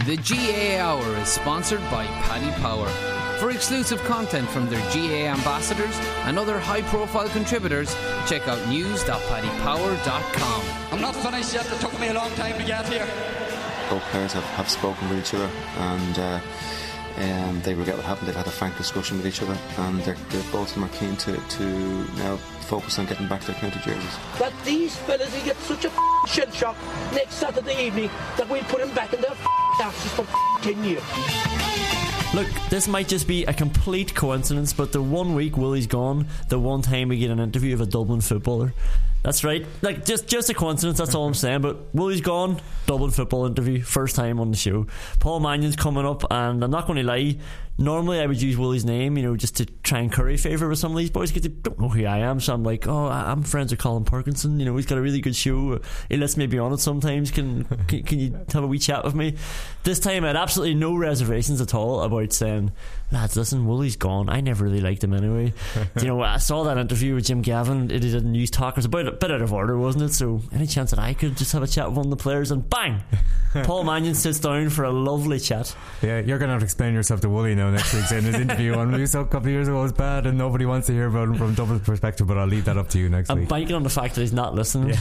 The GAA Hour is sponsored by Paddy Power. For exclusive content from their GAA ambassadors and other high-profile contributors, check out news.paddypower.com. I'm not finished yet. It took me a long time to get here. Both players have spoken with each other, and they regret what happened. They've had a frank discussion with each other, and they're both of them are keen to now focus on getting back their county jerseys. That these fellas will get such a shell shock next Saturday evening that we'll put them back in their asses for 10 years. Look, this might just be a complete coincidence, but the 1 week Willie's gone, the one time we get an interview of a Dublin footballer. That's right. Like, just a coincidence, that's all I'm saying. But Willie's gone, Dublin football interview, first time on the show. Paul Mannion's coming up, and I'm not going to lie, normally I would use Willie's name, just to try and curry favour with some of these boys, because they don't know who I am. So I'm like, I'm friends with Colin Parkinson, he's got a really good show, he lets me be on it sometimes. Can you have a wee chat with me? This time I had absolutely no reservations at all about saying, lads, listen, Willie's gone. I never really liked him anyway. I saw that interview with Jim Gavin, it did a news talk. It was about a bit out of order, wasn't it? So any chance that I could just have a chat with one of the players, and bang, Paul Mannion sits down for a lovely chat. Yeah, you're going to have to explain yourself to Wooly now next week, saying his interview on me a couple of years ago was bad and nobody wants to hear about him from Dublin's perspective, but I'll leave that up to you next week. I'm banking on the fact that he's not listening.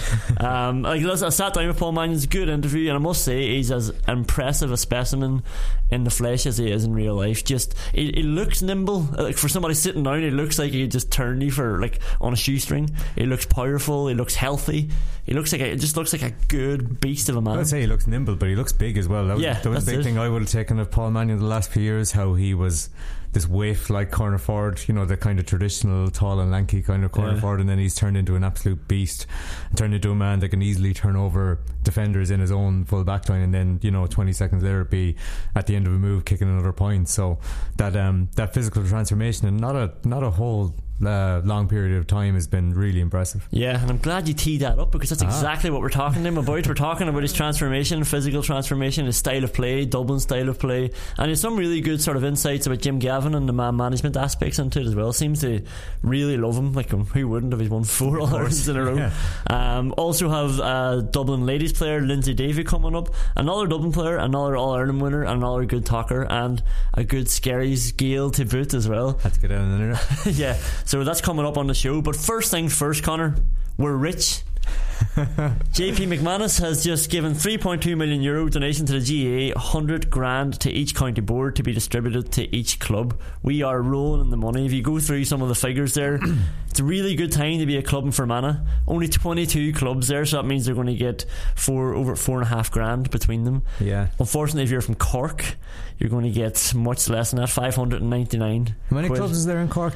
I sat down with Paul Mannion. It's a good interview, and I must say he's as impressive a specimen in the flesh as he is in real life. Just he looks nimble. Like, for somebody sitting down, he looks like he could just turn you for on a shoestring. He looks powerful, he looks healthy, he looks like a good beast of a man. I'd say he looks nimble, but he looks big as well. That was the big thing I would have taken of Paul Mannion the last few years, how he was this waif like corner forward, the kind of traditional tall and lanky kind of corner forward, and then he's turned into an absolute beast, turned into a man that can easily turn over defenders in his own full back line, and then 20 seconds later be at the end of a move kicking another point. So that physical transformation in not a whole long period of time has been really impressive. Yeah, and I'm glad you teed that up, because that's exactly what we're talking to him about. We're talking about his transformation, physical transformation, his style of play, Dublin style of play, and there's some really good sort of insights about Jim Gavin and the man management aspects into it as well. Seems to really love him. Like, who wouldn't if he's won 4 All-Irelands in a row? Yeah. Also have Dublin ladies player Lindsay Davey coming up, another Dublin player, another All-Ireland winner, another good talker, and a good Skerries Gale to boot as well. Had to get out in there. Yeah, so that's coming up on the show. But first things first, Connor, we're rich. JP McManus has just given €3.2 million donation to the GAA, 100 grand to each county board to be distributed to each club. We are rolling in the money. If you go through some of the figures there, it's a really good time to be a club in Fermanagh. Only 22 clubs there, so that means they're going to get over 4.5 grand between them. Yeah. Unfortunately, if you're from Cork, you're going to get much less than that, 599. How many clubs is there in Cork?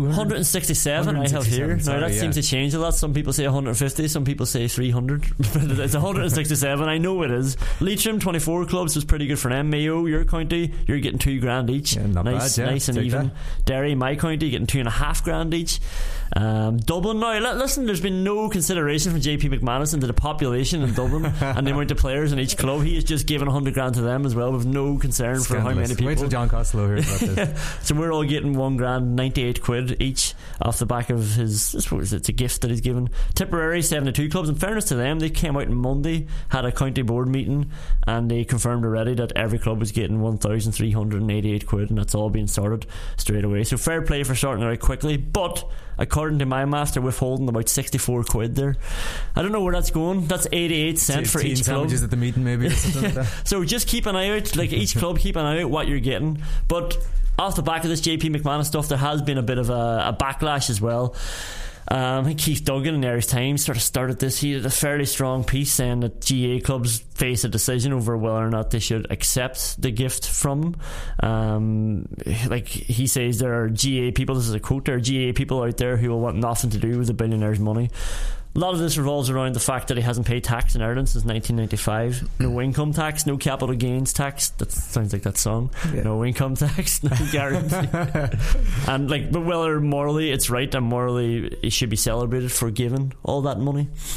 167 I have here. Now that seems to change a lot. Some people say 150, some people say 300. It's 167. I know it is. Leitrim, 24 clubs, was pretty good for them. Mayo, your county, you're getting 2 grand each. Yeah, not nice, bad, yeah. nice and Take even. that. Derry, my county, getting 2.5 grand each. Dublin, now listen, there's been no consideration from JP McManus into the population in Dublin and the amount of players in each club. He has just given 100 grand to them as well, with no concern for how many people. Wait till John Costello hears about this. So we're all getting 1 grand, 98 quid each off the back of his, I suppose it's a gift that he's given. Tipperary, 72 clubs. In fairness to them, they came out on Monday, had a county board meeting, and they confirmed already that every club was getting 1,388 quid, and that's all being sorted straight away. So fair play for starting it out quickly, but according to my math, they're withholding about 64 quid there. I don't know where that's going. That's 88 cents for each club. Sandwiches at the meeting maybe, or something like that. So just keep an eye out, like each club, keep an eye out what you're getting. But off the back of this JP McManus stuff, there has been a bit of a backlash as well. I think Keith Duggan in the Irish Times sort of started this. He had a fairly strong piece saying that GAA clubs face a decision over whether or not they should accept the gift from him. Like he says, there are GAA people, this is a quote, there are GAA people out there who will want nothing to do with the billionaire's money. A lot of this revolves around the fact that he hasn't paid tax in Ireland since 1995. No income tax, no capital gains tax. That sounds like that song. Yeah. No income tax, no guarantee. And but whether morally it's right and morally he should be celebrated for giving all that money.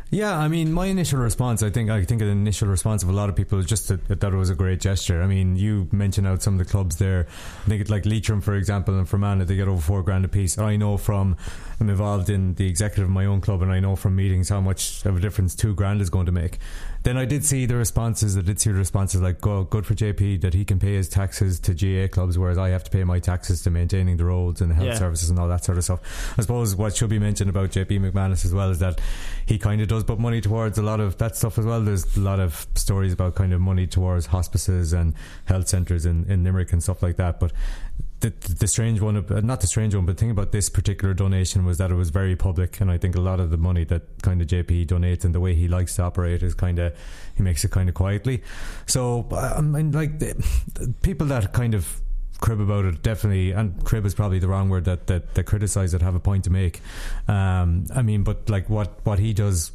Yeah, I mean, my initial response, I think the initial response of a lot of people is just that it was a great gesture. I mean, you mentioned out some of the clubs there. I think like Leitrim, for example, and Fermanagh, they get over $4,000 a piece. I know I'm involved in the executive of my own club, and I know from meetings how much of a difference $2,000 is going to make. Then I did see the responses like, good for JP that he can pay his taxes to GA clubs, whereas I have to pay my taxes to maintaining the roads and the health services and all that sort of stuff. I suppose what should be mentioned about JP McManus as well is that he kind of does put money towards a lot of that stuff as well. There's a lot of stories about kind of money towards hospices and health centres in Limerick and stuff like that. But the strange one, not the strange one, but the thing about this particular donation was that it was very public, and I think a lot of the money that kind of JP donates and the way he likes to operate is kind of, he makes it kind of quietly. So I mean, like, people that kind of crib about it, definitely, and crib is probably the wrong word, that criticise it have a point to make. I mean, but like what he does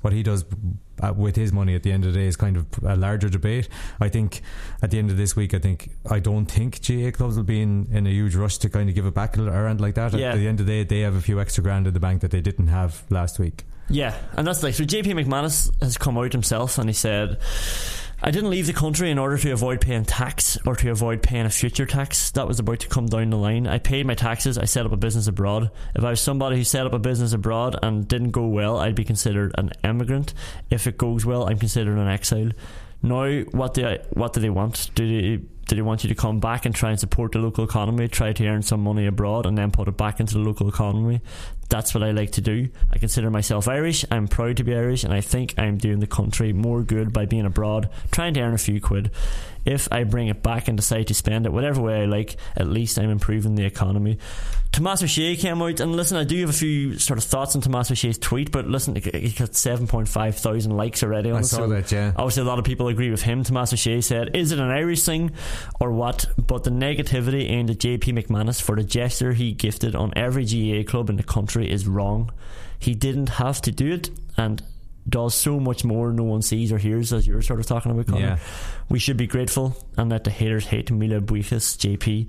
with his money at the end of the day is kind of a larger debate. I think at the end of this week, I don't think GA clubs will be in a huge rush to kind of give it back around like that. At the end of the day, they have a few extra grand in the bank that they didn't have last week. Yeah, and that's like, so JP McManus has come out himself and he said, I didn't leave the country in order to avoid paying tax or to avoid paying a future tax that was about to come down the line. I paid my taxes. I set up a business abroad. If I was somebody who set up a business abroad and didn't go well, I'd be considered an immigrant. If it goes well, I'm considered an exile. Now, what do they want? Do they want you to come back and try and support the local economy, try to earn some money abroad and then put it back into the local economy? That's what I like to do. I consider myself Irish. I'm proud to be Irish, and I think I'm doing the country more good by being abroad, trying to earn a few quid. If I bring it back and decide to spend it whatever way I like, at least I'm improving the economy. Tomás O'Shea came out, and listen, I do have a few sort of thoughts on Tomás O'Shea's tweet, but listen, he got 7.5 thousand likes already on it. I saw that, yeah. Obviously a lot of people agree with him. Tomás O'Shea said, is it an Irish thing or what? But the negativity aimed at JP McManus for the gesture he gifted on every GAA club in the country is wrong. He didn't have to do it, and does so much more no one sees or hears, as you're sort of talking about, Conor. We should be grateful and let the haters hate Mila Buichas, JP.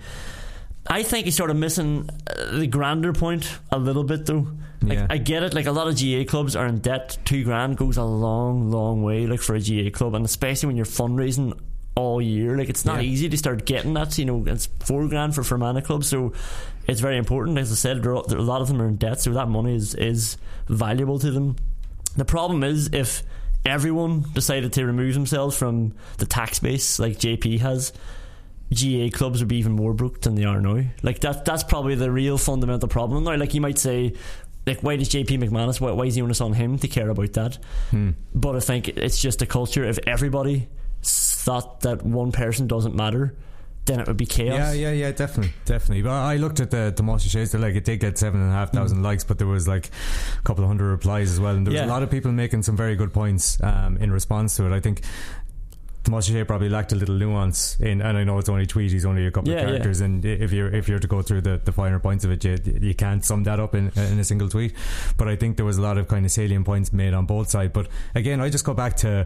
I think he's sort of missing the grander point a little bit, though. Like, I get it, like a lot of GA clubs are in debt. $2,000 goes a long way, like, for a GA club, and especially when you're fundraising all year, like, it's not easy to start getting that. You know, it's $4,000 for Fermanagh clubs, so it's very important. As I said, a lot of them are in debt, so that money is valuable to them. The problem is, if everyone decided to remove themselves from the tax base like JP has, GA clubs would be even more broke than they are now. Like, that's probably the real fundamental problem now. Like, you might say, like, why does JP McManus, why is the onus on him to care about that? But I think it's just a culture. If everybody thought that one person doesn't matter, then it would be chaos. Yeah, definitely. But I looked at the Tomás O'Shea's, like, it did get 7,500 likes, but there was like a couple of hundred replies as well, and there was a lot of people making some very good points in response to it. I think Tomás O'Shea probably lacked a little nuance in, and I know it's only a tweet, he's only a couple of characters, and if you're to go through the finer points of it, you can't sum that up in a single tweet. But I think there was a lot of kind of salient points made on both sides. But again, I just go back to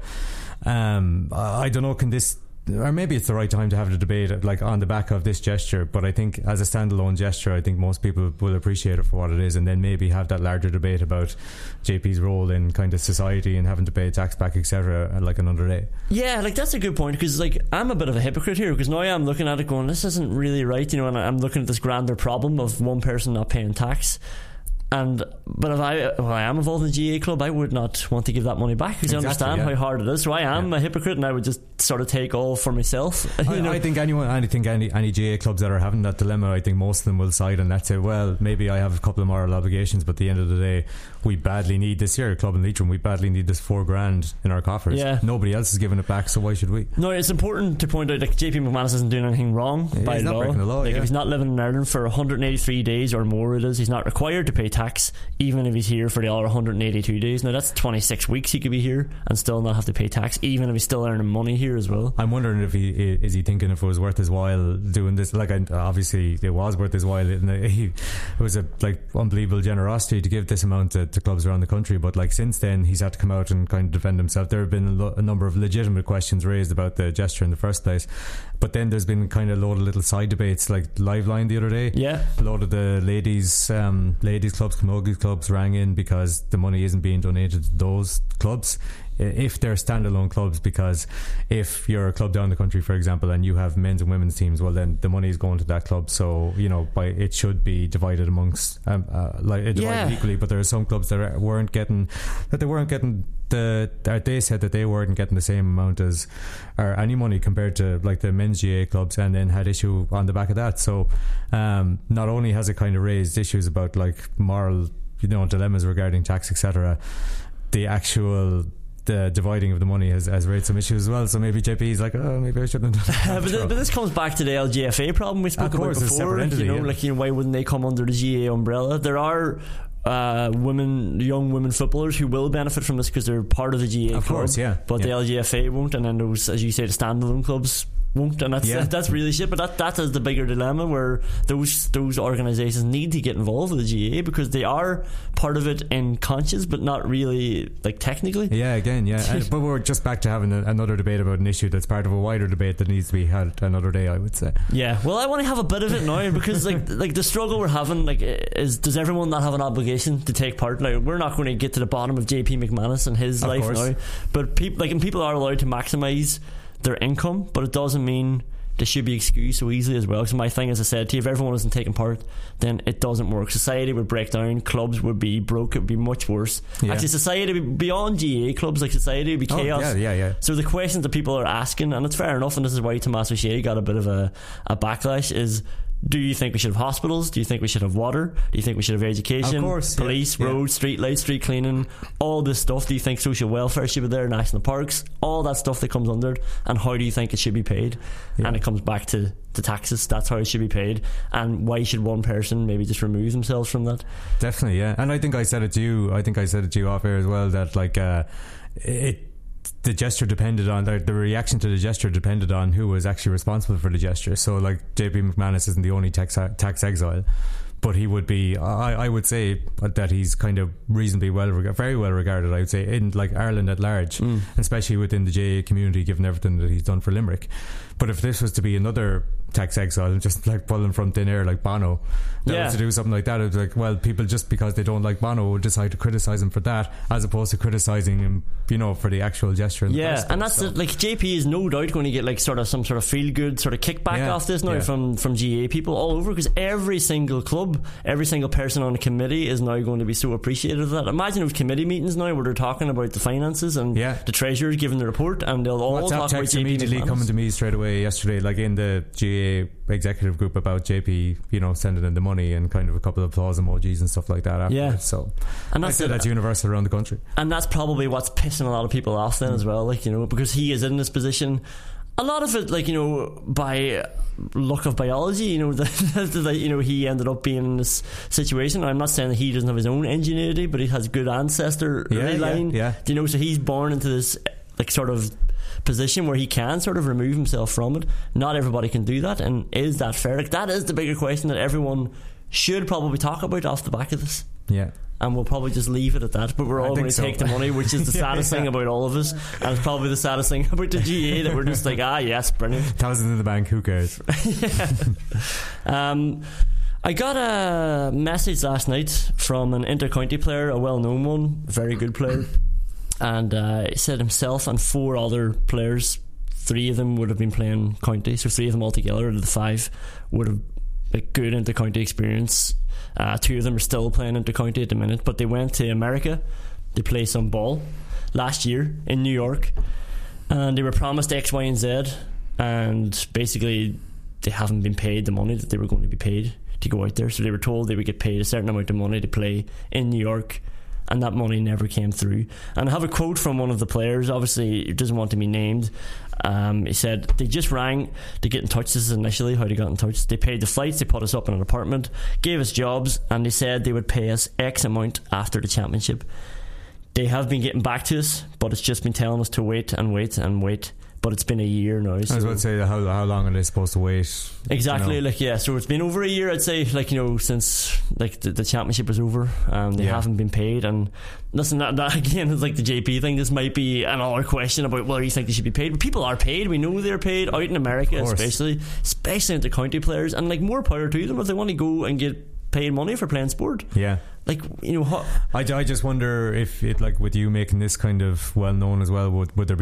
I don't know, can this, or maybe it's the right time to have the debate, like, on the back of this gesture, but I think as a standalone gesture, I think most people will appreciate it for what it is, and then maybe have that larger debate about JP's role in kind of society and having to pay tax back, etc., like another day. Yeah, like, that's a good point, because, like, I'm a bit of a hypocrite here, because now I'm looking at it going, this isn't really right, you know, and I'm looking at this grander problem of one person not paying tax. But if I am involved in the GA club, I would not want to give that money back, because I understand how hard it is. So I am a hypocrite, and I would just sort of take all for myself. I think any GA clubs that are having that dilemma, I think most of them will side on that, say, well, maybe I have a couple of moral obligations, but at the end of the day, we badly need this here, club in Leitrim, we badly need this $4,000 in our coffers. Nobody else is giving it back, so why should we? No, it's important to point out that JP McManus isn't doing anything wrong by law. Breaking the law. Like, if he's not living in Ireland for 183 days or more, he's not required to pay tax, even if he's here for the other 182 days. Now, that's 26 weeks he could be here and still not have to pay tax, even if he's still earning money here as well. I'm wondering if he thinking if it was worth his while doing this. Like, obviously it was worth his while. It was a unbelievable generosity to give this amount to clubs around the country, but like, since then he's had to come out and kind of defend himself. There have been a number of legitimate questions raised about the gesture in the first place, but then there's been kind of a load of little side debates, like Liveline the other day. A load of the ladies clubs clubs, camogie clubs rang in because the money isn't being donated to those clubs if they're standalone clubs, because if you're a club down the country, for example, and you have men's and women's teams, well then the money is going to that club, so it should be divided amongst divided equally. But there are some clubs that weren't getting they said that they weren't getting the same amount as or any money compared to like the men's GAA clubs, and then had issue on the back of that. So not only has it kind of raised issues about like moral dilemmas regarding tax, etc., the dividing of the money has raised some issues as well. So maybe JP is like, maybe I shouldn't have done that. But this comes back to the LGFA problem we spoke about before. Entity, why wouldn't they come under the GAA umbrella? There are young women footballers who will benefit from this because they're part of the GAA club, course, but the LGFA won't, and then those, as you say, the standalone clubs won't, and that's really shit. But that is the bigger dilemma, where those organisations need to get involved with the GAA because they are part of it in conscience, but not really like technically. But we're just back to having another debate about an issue that's part of a wider debate that needs to be had another day, I would say. Well, I want to have a bit of it now because like the struggle we're having is, does everyone not have an obligation to take part? Like, we're not going to get to the bottom of JP McManus and his life now, but people are allowed to maximise their income, but it doesn't mean they should be excused so easily as well. So my thing, as I said to you, if everyone isn't taking part, then it doesn't work. Society would break down, clubs would be broke, it would be much worse. Actually, society would be beyond GAA clubs, like society would be chaos. So the questions that people are asking, and it's fair enough, and this is why Tomás O'Shea got a bit of a backlash, is, do you think we should have hospitals? Do you think we should have water? Do you think we should have education? Of course, police, roads, street lights, street cleaning, all this stuff? Do you think social welfare should be there, national parks, all that stuff that comes under it? And how do you think it should be paid? And it comes back to the taxes. That's how it should be paid. And why should one person maybe just remove themselves from that? Definitely, and I think I said it to you off air as well, that like the gesture depended on the reaction to the gesture depended on who was actually responsible for the gesture. So like JP McManus isn't the only tax exile, but he would be, I would say that he's kind of reasonably very well regarded, I would say, in like Ireland at large, especially within the GAA community, given everything that he's done for Limerick. But if this was to be another tax exile and just like pulling from thin air like Bono, was to do something like that, it was like, well, people just because they don't like Bono would decide to criticise him for that, as opposed to criticising him for the actual gesture in the first place. And that's like JP is no doubt going to get like some sort of feel good sort of kickback off this now from GAA people all over, because every single club, every single person on the committee is now going to be so appreciative of that. Imagine those committee meetings now where they're talking about the finances and the treasurer's giving the report, and they'll all talk about JP immediately McManus. Coming to me straight away yesterday, like in the GAA executive group, about JP sending in the money and kind of a couple of applause emojis and stuff like that afterwards. So, and that's universal around the country, and that's probably what's pissing a lot of people off then as well, because he is in this position. A lot of it, by luck of biology, that he ended up being in this situation. I'm not saying that he doesn't have his own ingenuity, but he has good ancestor line. So he's born into this sort of position where he can sort of remove himself from it. Not everybody can do that, and is that fair? That is the bigger question that everyone should probably talk about off the back of this. And we'll probably just leave it at that, but we're all going to take the money, which is the saddest thing about all of us, and it's probably the saddest thing about the GAA, that we're just like, yes, brilliant, thousands in the bank, who cares? I got a message last night from an inter-county player, a well-known one, very good player, and he said himself and 4 other players, 3 of them would have been playing county, so 3 of them altogether out of the 5 would have good inter-county experience. 2 of them are still playing inter-county at the minute, but they went to America to play some ball last year in New York, and they were promised X, Y and Z, and basically they haven't been paid the money that they were going to be paid to go out there. So they were told they would get paid a certain amount of money to play in New York, and that money never came through. And I have a quote from one of the players, obviously he doesn't want to be named. He said they just rang to get in touch. This is initially how they got in touch. They paid the flights, they put us up in an apartment, gave us jobs, and they said they would pay us X amount after the championship. They have been getting back to us, but it's just been telling us to wait and wait and wait. But it's been a year now. So I was about to say, how long are they supposed to wait? Exactly, so it's been over a year, I'd say, since the championship was over. They haven't been paid. And listen, that again is like the JP thing. This might be another question about whether you think they should be paid, but people are paid. We know they're paid out in America, especially into county players, and more power to them if they want to go and get paid money for playing sport. Like, you know, I just wonder if it, like, with you making this kind of well known as well, would there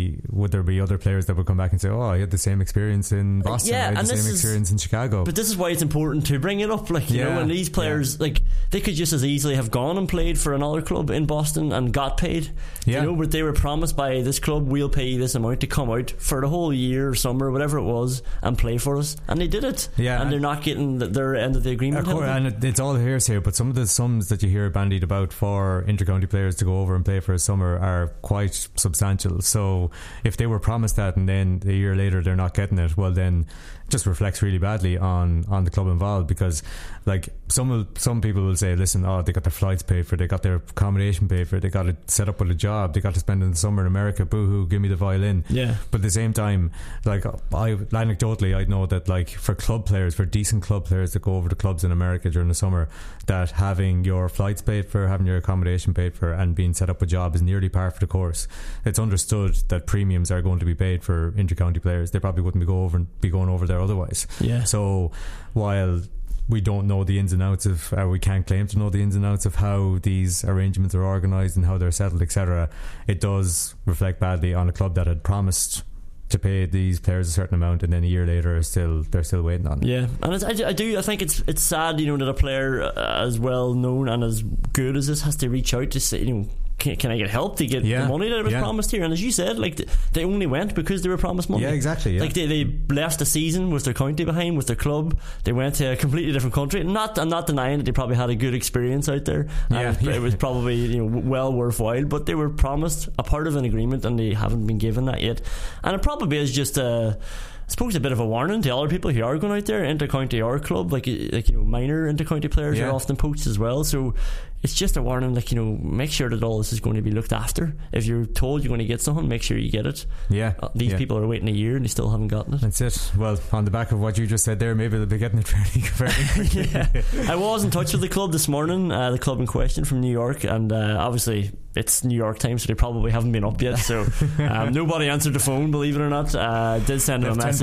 be other players that would come back and say, oh, I had the same experience in Boston, I had the same experience in Chicago. But this is why it's important to bring it up, like, you know, when these players, like, they could just as easily have gone and played for another club in Boston and got paid, you know, but they were promised by this club, we'll pay you this amount to come out for the whole year or summer, whatever it was, and play for us, and they did it, and they're not getting their end of the agreement. Of course, and it's all hearsay, but some of the sums that you hear bandied about for intercounty players to go over and play for a summer are quite substantial. So if they were promised that and then a year later they're not getting it, well, then it just reflects really badly on the club involved, because like some people will say, listen, they got their flights paid for, they got their accommodation paid for, they got it set up with a job, they got to spend in the summer in America, boo-hoo, give me the violin. But at the same time, like, anecdotally I know that, like, for club players, for decent club players that go over to clubs in America during the summer, that having your flights paid for, having your accommodation paid for, and being set up a job is nearly par for the course. It's understood that premiums are going to be paid for intercounty players. They probably wouldn't be going over there otherwise. So while we don't know the ins and outs of, we can't claim to know the ins and outs of how these arrangements are organised and how they're settled, etc., it does reflect badly on a club that had promised to pay these players a certain amount, and then a year later they're still waiting on it. And I think it's sad, you know, that a player as well known and as good as this has to reach out to say, you know, can I get help to get the money that was promised here? And as you said, like, they only went because they were promised money. Like, they left the season with their county behind, with their club. They went to a completely different country. I'm not denying that they probably had a good experience out there. It was probably, you know, well worthwhile, but they were promised a part of an agreement and they haven't been given that yet. And it probably is just I suppose a bit of a warning to other people who are going out there, inter-county or club, like you know, minor inter-county players are often poached as well. So it's just a warning, like, you know, make sure that all this is going to be looked after. If you're told you're going to get something, make sure you get it. These people are waiting a year and they still haven't gotten it. That's it. Well, on the back of what you just said there, maybe they'll be getting it fairly quickly. I was in touch with the club this morning, the club in question from New York, and obviously it's New York time, so they probably haven't been up yet, so nobody answered the phone, believe it or not. Did send them a message. 10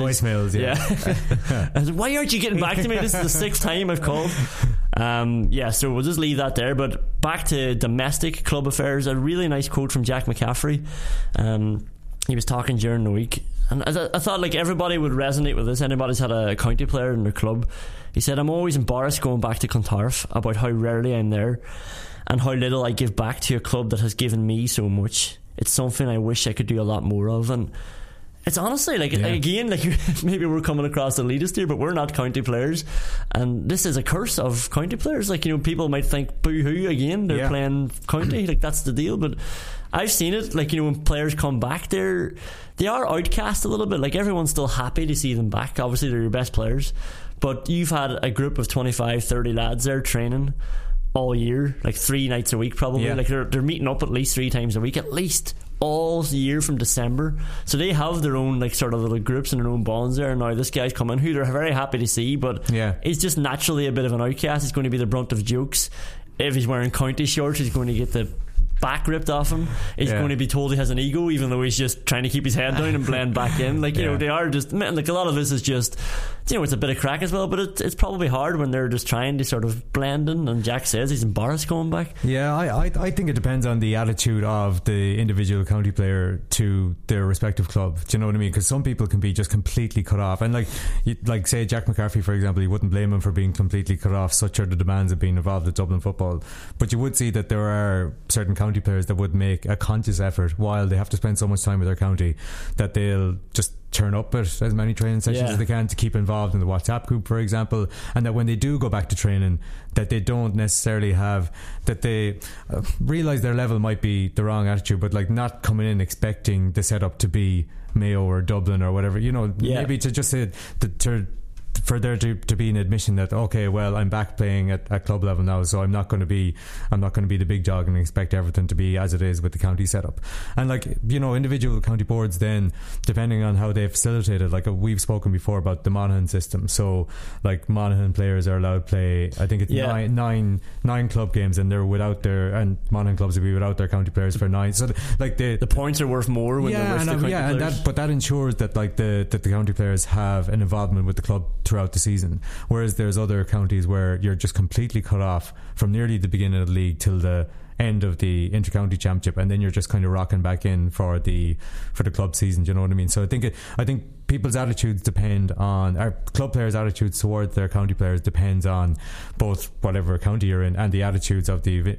voicemails, I said, why aren't you getting back to me? This is the 6th time I've called. So we'll just leave that there. But back to domestic club affairs, a really nice quote from Jack McCaffrey. He was talking during the week, and I thought, like, everybody would resonate with this. Anybody's had a county player in their club. He said, I'm always embarrassed going back to Clontarf about how rarely I'm there and how little I give back to a club that has given me so much. It's something I wish I could do a lot more of. And it's honestly, like, again, like, maybe we're coming across elitist here, but we're not county players, and this is a curse of county players. Like, you know, people might think, boo-hoo, again, they're playing county, like, that's the deal. But I've seen it, like, you know, when players come back, they are outcast a little bit. Like, everyone's still happy to see them back. Obviously they're your best players, but you've had a group of 25-30 lads there training all year, like 3 nights a week probably. Like, they're meeting up at least 3 times a week, at least all year from December. So they have their own, like, sort of little groups and their own bonds there. And now this guy's coming, who they're very happy to see, but he's just naturally a bit of an outcast. He's going to be the brunt of jokes. If he's wearing county shorts, he's going to get the back ripped off him. He's going to be told he has an ego, even though he's just trying to keep his head down and blend back in. Like, you know, they are just, like, a lot of this is just, you know, it's a bit of crack as well, but it's probably hard when they're just trying to sort of blend in. And Jack says he's embarrassed going back. I think it depends on the attitude of the individual county player to their respective club. Do you know what I mean? Because some people can be just completely cut off, and like say Jack McCaffrey, for example, you wouldn't blame him for being completely cut off. Such are the demands of being involved at Dublin football. But you would see that there are certain county players that would make a conscious effort, while they have to spend so much time with their county, that they'll just turn up at as many training sessions as they can to keep involved in the WhatsApp group, for example, and that when they do go back to training, that they don't necessarily have, that they realise their level might be the wrong attitude, but like not coming in expecting the setup to be Mayo or Dublin or whatever, you know, maybe to just say for there to be an admission that, okay, well, I'm back playing at club level now, so I'm not going to be the big dog and expect everything to be as it is with the county setup. And, like, you know, individual county boards then, depending on how they facilitate it, like we've spoken before about the Monaghan system. So, like, Monaghan players are allowed to play, I think it's nine club games, and they're without their, and Monaghan clubs will be without their county players for 9. So, like, the points are worth more when they're with the county players. But that ensures that, like, the county players have an involvement with the club throughout throughout the season, whereas there's other counties where you're just completely cut off from nearly the beginning of the league till the end of the inter-county championship, and then you're just kind of rocking back in for the club season. Do you know what I mean? So I think people's attitudes depend on, our club players' attitudes towards their county players depends on both whatever county you're in and the attitudes of the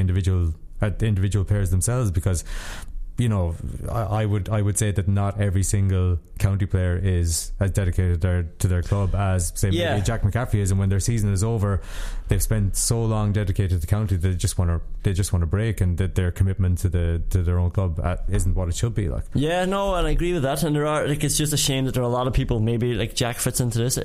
individual players themselves, because you know, I would say that not every single county player is as dedicated to their club as, say, maybe Jack McCaffrey is, and when their season is over, they've spent so long dedicated to the county that they just want to break, and that their commitment to their own club isn't what it should be like. Yeah, no, and I agree with that. And there are, like, it's just a shame that there are a lot of people, maybe like Jack fits into this.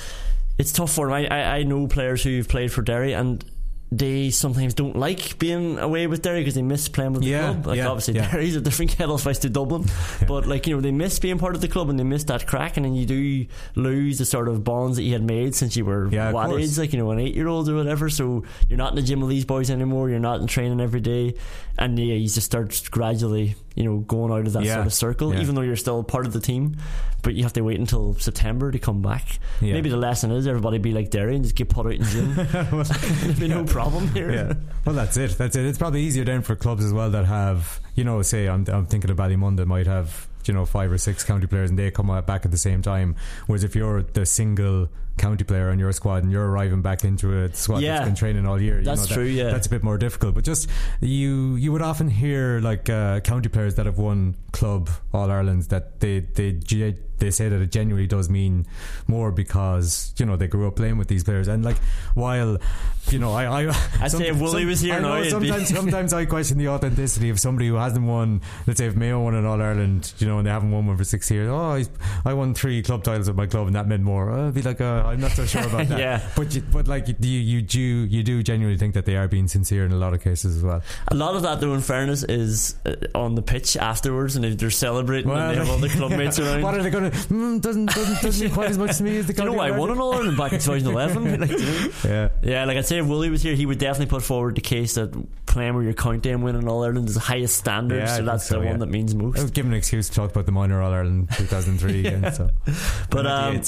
It's tough for them. I know players who've played for Derry, and they sometimes don't like being away with Derry because they miss playing with the club. Like, obviously Derry's a different kettle of fish to Dublin, but like, you know, they miss being part of the club and they miss that crack, and then you do lose the sort of bonds that you had made since you were what age, like, you know, an 8-year-old or whatever. So you're not in the gym with these boys anymore, you're not in training every day, and you just start gradually, you know, going out of that sort of circle, even though you're still part of the team. But you have to wait until September to come back. Maybe the lesson is everybody be like Derry and just get put out in gym. There'll be no problem here. Well, that's it. It's probably easier then for clubs as well that have, you know, say I'm thinking of Ballymun might have, you know, 5 or 6 county players and they come back at the same time, whereas if you're the single county player on your squad and you're arriving back into a squad that's been training all year, that's true. That's a bit more difficult. But just you would often hear like county players that have won club All-Irelands that they say that it genuinely does mean more because, you know, they grew up playing with these players. And like, while, you know, I'd say if Wooly was here now, sometimes I question the authenticity of somebody who hasn't won. Let's say if Mayo won an All-Ireland, you know, and they haven't won one for 6 years. I won 3 club titles with my club and that meant more. I'd be like, I'm not so sure about that. But like you do genuinely think that they are being sincere in a lot of cases as well. A lot of that, though, in fairness, is on the pitch afterwards, and if they're celebrating and they have all the club mates around. What are they going to? Doesn't mean quite as much to me as the. Do you know why I won an All-Ireland back in 2011? Like, like I'd say if Willie was here, he would definitely put forward the case that playing with your county and winning All-Ireland is the highest standard, so that's the one that means most. I was given an excuse to talk about the minor All-Ireland 2003 again. So. But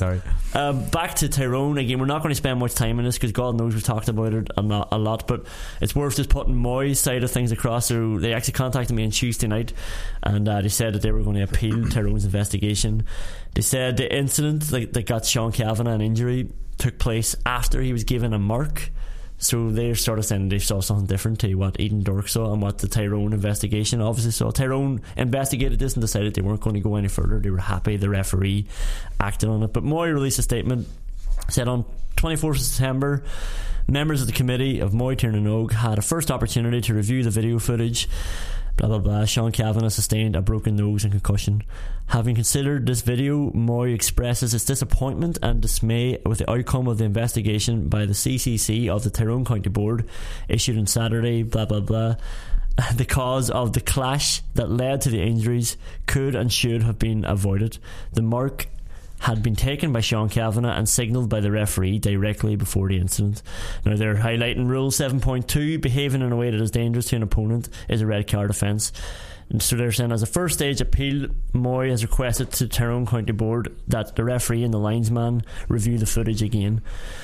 back to Tyrone again. We're not going to spend much time on this because God knows we've talked about it a lot, but it's worth just putting Moy's side of things across. So they actually contacted me on Tuesday night, and they said that they were going to appeal Tyrone's investigation. They said the incident that got Sean Kavanagh an injury took place after he was given a mark. So they're sort of saying they saw something different to what Eden Dork saw and what the Tyrone investigation obviously saw. Tyrone investigated this and decided they weren't going to go any further. They were happy the referee acted on it. But Moy released a statement, said on 24th of September, members of the committee of Moy Tiernan had a first opportunity to review the video footage. Blah blah blah. Sean Kavanagh sustained a broken nose and concussion. Having considered this video, Moy expresses its disappointment and dismay with the outcome of the investigation by the CCC of the Tyrone County Board issued on Saturday. Blah blah blah. The cause of the clash that led to the injuries could and should have been avoided. The mark had been taken by Sean Kavanagh and signalled by the referee directly before the incident. Now they're highlighting Rule 7.2, behaving in a way that is dangerous to an opponent is a red card offence. And so they're saying as a first stage appeal, Moy has requested to Tyrone County Board that the referee and the linesman review the footage again.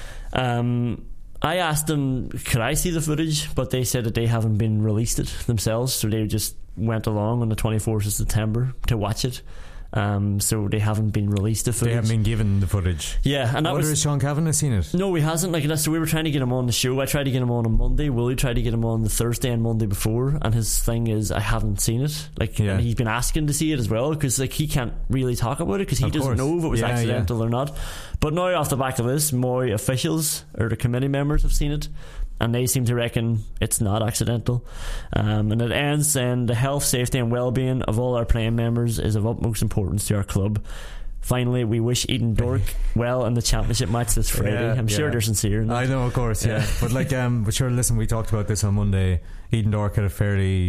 I asked them, could I see the footage? But they said that they haven't been released it themselves, so they just went along on the 24th of September to watch it. So they haven't been released the footage. They haven't been given the footage. Yeah, and that was. Has Sean Kavanagh seen it? No, he hasn't. Like, so we were trying to get him on the show. I tried to get him on Monday. Willie tried to get him on the Thursday and Monday before, and his thing is I haven't seen it. Like, and he's been asking to see it as well because like he can't really talk about it because he doesn't know if it was accidental or not. But now off the back of this, Moy officials or the committee members have seen it, and they seem to reckon it's not accidental. And it ends saying the health, safety and well-being of all our playing members is of utmost importance to our club. Finally, we wish Eden Dork well in the championship match this Friday. I'm sure they're sincere. I know, of course, but like, but sure, listen, we talked about this on Monday. Eden Dork had a fairly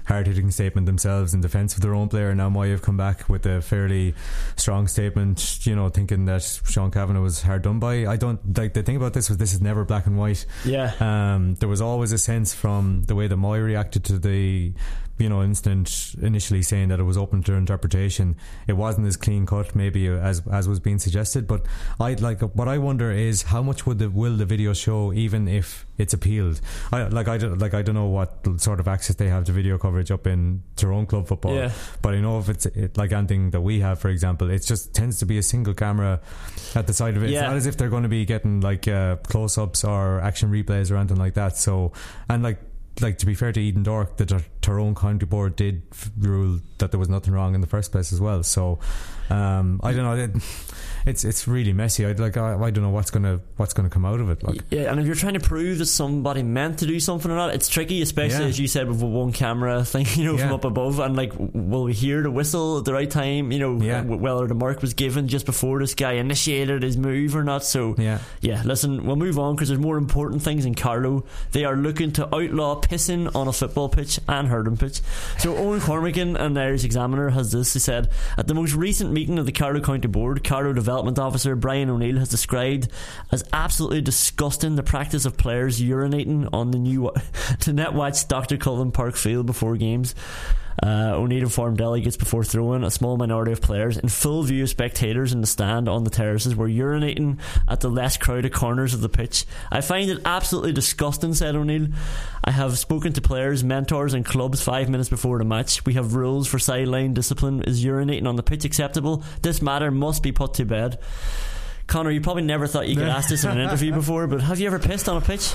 hard-hitting statement themselves in defence of their own player. Now Moy have come back with a fairly strong statement, you know, thinking that Sean Kavanagh was hard done by. I don't like the thing about this is never black and white. There was always a sense from the way that Moy reacted to the, you know, incident initially, saying that it was open to interpretation. It wasn't as clean cut maybe as was being suggested, but what I wonder is how much will the video show, even if it's appealed. I don't know what sort of access they have to video coverage up in Tyrone club football, but I know if it's like anything that we have, for example, it just tends to be a single camera at the side of it. It's not as if they're going to be getting like close-ups or action replays or anything like that. So, and like to be fair to Eden Dork, the Tyrone County Board did rule that there was nothing wrong in the first place as well. So I don't know, it's really messy. I don't know what's gonna come out of it. Like. Yeah, and if you're trying to prove that somebody meant to do something or not, it's tricky, especially as you said with one camera thing, you know, from up above. And like, will we hear the whistle at the right time? You know, whether the mark was given just before this guy initiated his move or not. So listen, we'll move on because there's more important things in Carlow. They are looking to outlaw pissing on a football pitch and hurling pitch. So Owen Cormican and the Irish Examiner has this. He said, at the most recent meeting of the Carlow County Board, Carlow Development Officer Brian O'Neill has described as absolutely disgusting the practice of players urinating on the Netwatch Dr. Cullen Park field before games. O'Neill informed delegates before throwing a small minority of players in full view of spectators in the stand on the terraces were urinating at the less crowded corners of the pitch. I find it absolutely disgusting, said O'Neill. I have spoken to players, mentors and clubs 5 minutes before the match. We have rules for sideline discipline. Is urinating on the pitch acceptable? This matter must be put to bed. Connor, you probably never thought you could ask this in an interview before, but have you ever pissed on a pitch?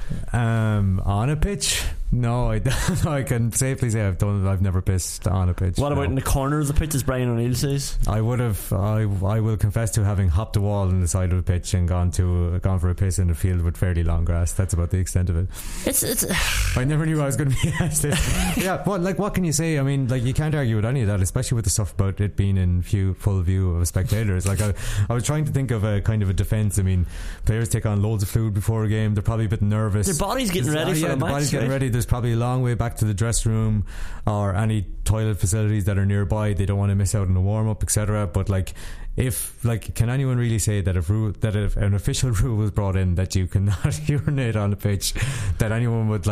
On a pitch? No, I can safely say I've never pissed on a pitch. What about in the corner of the pitch, as Brian O'Neill says? I will confess to having hopped a wall on the side of the pitch and gone for a piss in a field with fairly long grass. That's about the extent of it. I never knew I was going to be asked this. What can you say? I mean, like, you can't argue with any of that, especially with the stuff about it being in full view of spectators. Like, I was trying to think of a kind of a defence. I mean, players take on loads of fluid before a game. They're probably a bit nervous. Their body's getting ready for a match. Their body's getting ready. There's probably a long way back to the dressing room or any toilet facilities that are nearby. They don't want to miss out on the warm up, etc. But can anyone really say that if an official rule was brought in that you cannot urinate on the pitch, that anyone would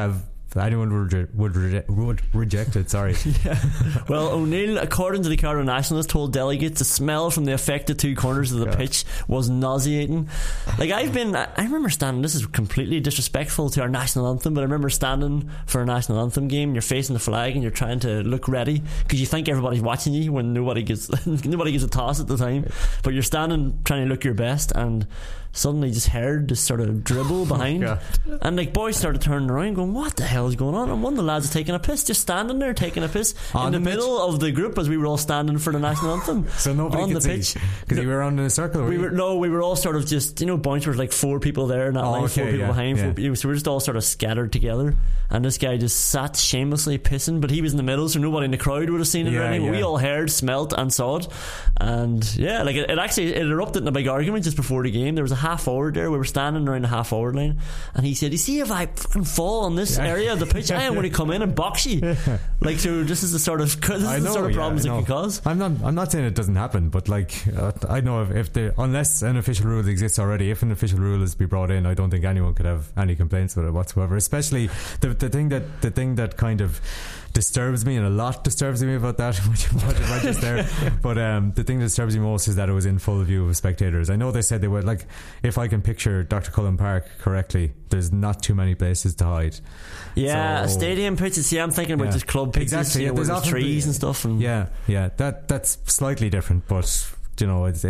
would reject it? Sorry. Well, O'Neill, according to the Carlow Nationalist, told delegates the smell from the affected two corners of the pitch was nauseating. Like, I remember standing, this is completely disrespectful to our national anthem, but I remember standing for a national anthem game, you're facing the flag and you're trying to look ready because you think everybody's watching you when nobody gives a toss at the time, but you're standing trying to look your best, and suddenly just heard this sort of dribble behind, and like boys started turning around going, what the hell is going on? And one of the lads is taking a piss, just standing there taking a piss in the middle of the group as we were all standing for the national anthem. So nobody could see because you were on in a circle. We were all sort of just, you know, bunch. There was like 4 people there, not like 4 people behind. 4 people, so we were just all sort of scattered together, and this guy just sat shamelessly pissing, but he was in the middle, so nobody in the crowd would have seen it or anything. We all heard, smelt and saw it, and it erupted in a big argument just before the game. There was a half forward there, we were standing around the half forward line, and he said, you see, if I fucking fall on this area of the pitch, I am going to come in and box you. Like, so this is the sort of problems it can cause. I'm not saying it doesn't happen, but like, I know unless an official rule exists already, if an official rule is to be brought in, I don't think anyone could have any complaints with it whatsoever. Especially the thing that kind of disturbs me, and a lot disturbs me about that, which might just there. But the thing that disturbs me most is that it was in full view of spectators. I know they said they would, like, if I can picture Dr. Cullen Park correctly, there's not too many places to hide. A stadium pitches. See, I'm thinking about just club pitches, exactly. You know, where there's trees and stuff. And that's slightly different, but you know, it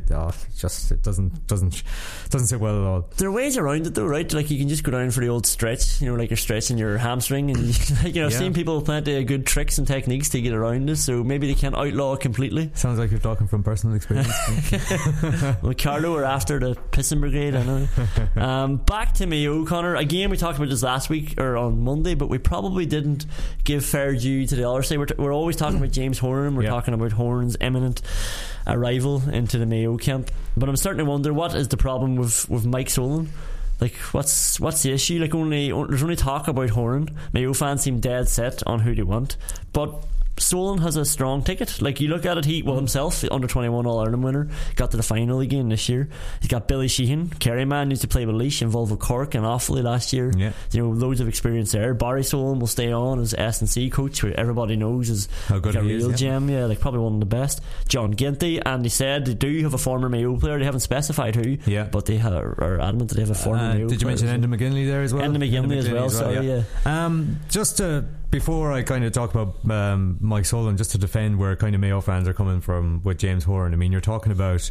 doesn't sit well at all. There are ways around it though, right? Like, you can just go down for the old stretch, you know, like you're stretching your hamstring, and I've seen people with plenty of good tricks and techniques to get around this, so maybe they can't outlaw it completely. Sounds like you're talking from personal experience. Well, Carlow are after the pissing brigade, I know. Back to Mayo, Connor. Again, we talked about this last week or on Monday, but we probably didn't give fair due to the other side. We're always talking about James Horan. We're talking about Horan's imminent arrival into the Mayo camp, but I'm starting to wonder, what is the problem with Mike Solon? Like, what's the issue? Like, there's only talk about Horan. Mayo fans seem dead set on who they want, but Solon has a strong ticket. Like, you look at it, he himself, the under 21 All-Ireland winner, got to the final again this year. He's got Billy Sheehan, Kerryman, used to play with Laois, involved with Cork and Offaly last year. Loads of experience there. Barry Solon will stay on as S&C coach, who everybody knows is how good a real is, gem. Like, probably one of the best. John Ginty, and they said they do have a former Mayo player. They haven't specified who, but they are adamant that they have a former Mayo player. Did you mention Enda McGinley there as well? Enda McGinley as well, sorry. Just before I kind of talk about Mike Solon, just to defend where kind of Mayo fans are coming from with James Horan. I mean, you're talking about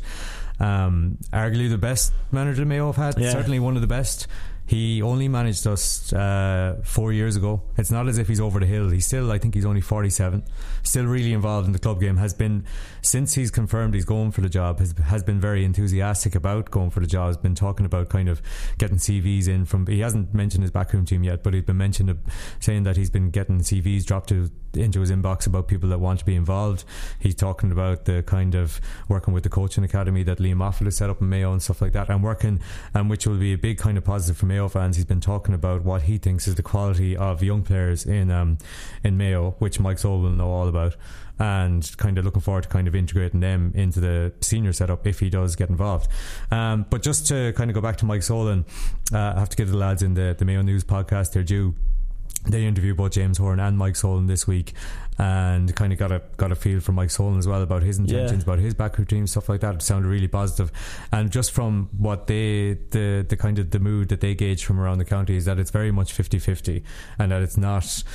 arguably the best manager Mayo have had, certainly one of the best. He only managed us 4 years ago. It's not as if he's over the hill. He's still, I think he's only 47, still really involved in the club game. Has been, since he's confirmed he's going for the job, has been very enthusiastic about going for the job. Has been talking about kind of getting CVs in from, he hasn't mentioned his backroom team yet, but he's been saying that he's been getting CVs dropped into his inbox about people that want to be involved. He's talking about the kind of working with the coaching academy that Liam Moffat has set up in Mayo and stuff like that, and which will be a big kind of positive for Mayo fans. He's been talking about what he thinks is the quality of young players in Mayo, which Mike Solon will know all about, and kind of looking forward to kind of integrating them into the senior setup if he does get involved. But just to kind of go back to Mike Solon, I have to give the lads in the Mayo News podcast their due. They interviewed both James Horan and Mike Solon this week, and kind of got a feel from Mike Solon as well about his intentions, about his backroom team, stuff like that. It sounded really positive. And just from what the kind of the mood that they gauge from around the county is that it's very much 50-50, and that it's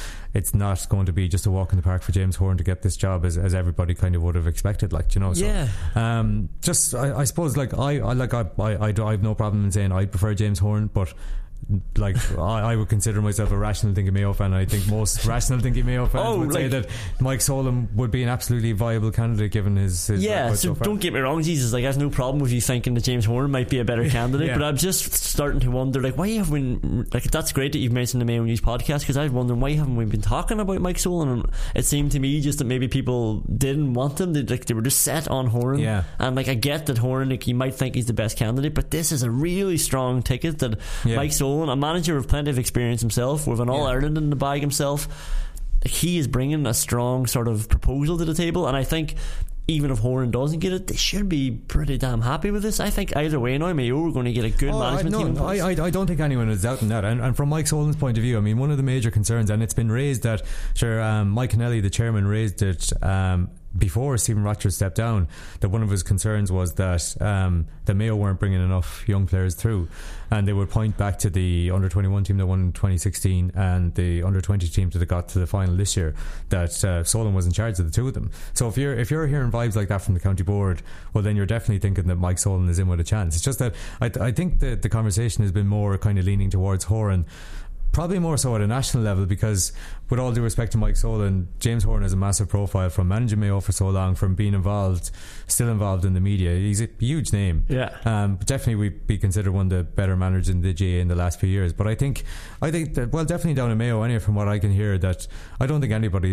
not going to be just a walk in the park for James Horan to get this job as everybody kind of would have expected, like, you know. So, just I suppose, like, I have no problem in saying I prefer James Horan, but like I would consider myself a rational thinking Mayo fan. I think most rational thinking Mayo fans would say that Mike Solon would be an absolutely viable candidate given his so don't get me wrong, Jesus, like, I have no problem with you thinking that James Horan might be a better candidate, but I'm just starting to wonder, like, why have we, like, that's great that you've mentioned the Mayo News podcast, because I was wondering why haven't we been talking about Mike Solon. And it seemed to me just that maybe people didn't want him, they were just set on Horan, and like, I get that Horan, like, you might think he's the best candidate, but this is a really strong ticket that Mike Solon, a manager with plenty of experience himself, with an All-Ireland in the bag himself, he is bringing a strong sort of proposal to the table. And I think even if Horan doesn't get it, they should be pretty damn happy with this. I think either way now, Mayo are going to get a good management team. I don't think anyone is doubting that. And from Mike Solon's point of view, I mean, one of the major concerns, and it's been raised that Mike Kennelly, the chairman, raised it before Stephen Rochford stepped down, that one of his concerns was that the Mayo weren't bringing enough young players through, and they would point back to the under 21 team that won in 2016 and the under 20 team that got to the final this year, that Solon was in charge of the two of them. So if you're hearing vibes like that from the county board, well, then you're definitely thinking that Mike Solon is in with a chance. It's just that I think that the conversation has been more kind of leaning towards Horan, probably more so at a national level, because with all due respect to Mike Solon, James Horan has a massive profile from managing Mayo for so long, from being still involved in the media. He's a huge name. Definitely we'd be considered one of the better managers in the GA in the last few years. But I think that, well, definitely down in Mayo, anyway, from what I can hear, that I don't think anybody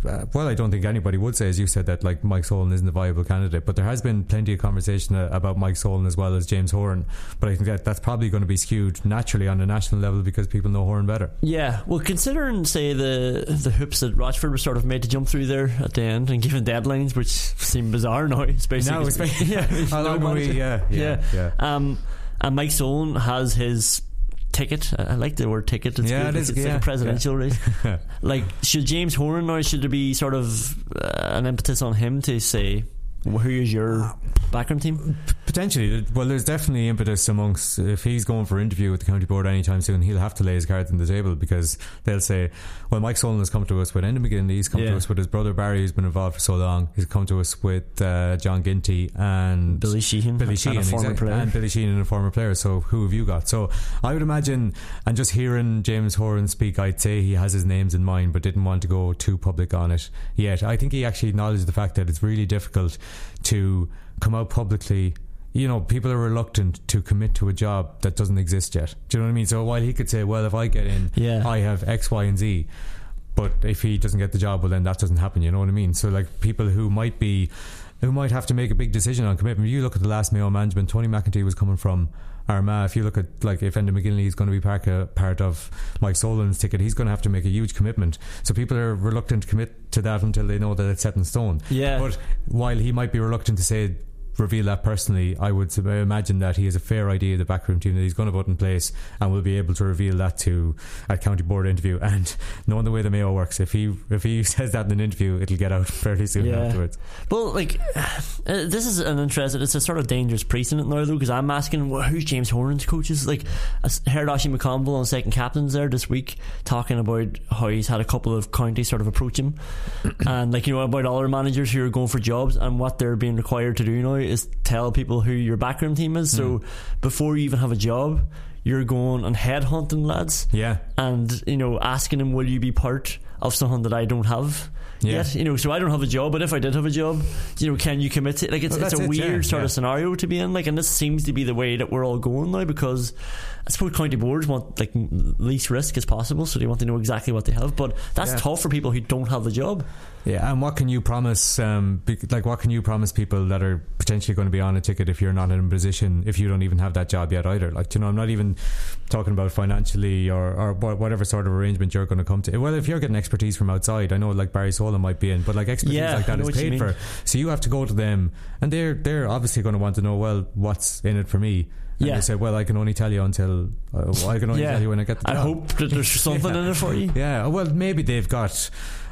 would say, as you said, that like Mike Solon isn't a viable candidate. But there has been plenty of conversation about Mike Solon as well as James Horan. But I think that's probably going to be skewed naturally on the national level because people know Horan better. Yeah, well, considering, say, the hoops that Rochford was sort of made to jump through there at the end, and given deadlines which seem bizarre now, especially how long are we? And Mike Solon has his ticket. I like the word ticket. It's good. It's like a presidential race. Like, should James Horan, or should there be sort of an impetus on him to say, who is your backroom team? Potentially. Well, there's definitely impetus amongst, if he's going for interview with the county board anytime soon, he'll have to lay his cards on the table, because they'll say, well, Mike Solon has come to us with Enda McGinley, he's come to us with his brother Barry, who's been involved for so long, he's come to us with John Ginty and Billy Sheehan, and a former player. And Billy Sheehan, and a former player. So who have you got? So I would imagine, and just hearing James Horan speak, I'd say he has his names in mind, but didn't want to go too public on it yet. I think he actually acknowledged the fact that it's really difficult to come out publicly. You know, people are reluctant to commit to a job that doesn't exist yet. Do you know what I mean? So while he could say, well, if I get in, I have X, Y and Z, but if he doesn't get the job, well, then that doesn't happen. You know what I mean? So like, people who might be who might have to make a big decision on commitment. You look at the last Mayo management, Tony McEntee was coming from Armagh. If you look at, like, if Enda McGinley is going to be part of Mike Solan's ticket, he's going to have to make a huge commitment. So people are reluctant to commit to that until they know that it's set in stone. Yeah. But while he might be reluctant to reveal that personally, I would imagine that he has a fair idea of the backroom team that he's going to put in place, and will be able to reveal that at county board interview. And knowing the way the Mayo works, if he says that in an interview, it'll get out fairly soon afterwards. Well, like, this is it's a sort of dangerous precedent now, though, because I'm asking, well, who's James Horan's coaches? Like, I heard Oshie McConville on Second Captains there this week talking about how he's had a couple of counties sort of approach him and, like, you know, about other managers who are going for jobs, and what they're being required to do now is tell people who your backroom team is. So before you even have a job, you're going and headhunting lads, and, you know, asking them, will you be part of something that I don't have yet? You know, so I don't have a job, but if I did have a job, you know, can you commit to it? Like, it's a weird sort of scenario to be in, like, and this seems to be the way that we're all going now, because I suppose county boards want, like, least risk as possible, so they want to know exactly what they have, but that's tough for people who don't have a job. Yeah, and what can you promise? What can you promise people that are potentially going to be on a ticket if you're not in a position, if you don't even have that job yet either? Like, you know, I'm not even talking about financially or whatever sort of arrangement you're going to come to. Well, if you're getting expertise from outside, I know, like, Barry Solan might be in, but, like, expertise like that is paid for. So you have to go to them, and they're obviously going to want to know, well, what's in it for me? And they say, well, I can only tell you until I can only tell you when I get the job. I hope that there's something in it for you. Yeah, well, maybe they've got.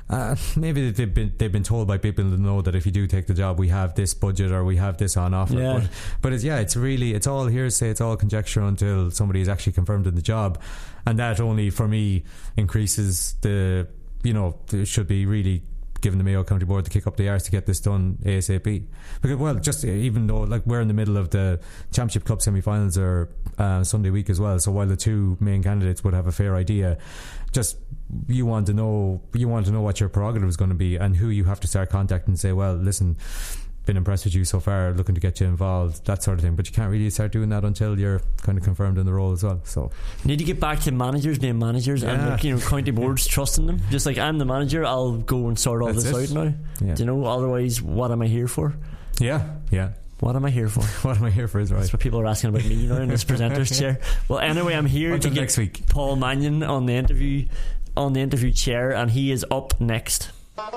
Maybe they've been told by people to know that if you do take the job, we have this budget or we have this on offer. But it's all hearsay, it's all conjecture until somebody is actually confirmed in the job, and that only, for me, increases the, you know, it should be really giving the Mayo County Board to kick up the arse to get this done ASAP. Because, well, just even though, like, we're in the middle of the Championship Club semi-finals are Sunday week as well, so while the two main candidates would have a fair idea, just you want to know what your prerogative is going to be, and who you have to start contacting and say, well, listen, been impressed with you so far, looking to get you involved, that sort of thing. But you can't really start doing that until you're kind of confirmed in the role as well. So you need to get back to managers being managers, and, like, you know, county boards trusting them. Just like, I'm the manager, I'll go and sort all this out now. Do you know, otherwise, what am I here for? What am I here for? What am I here for is right. That's what people are asking about me now in this presenter's chair. Well, anyway, I'm here to get next week. Paul Mannion on the interview chair, and he is up next.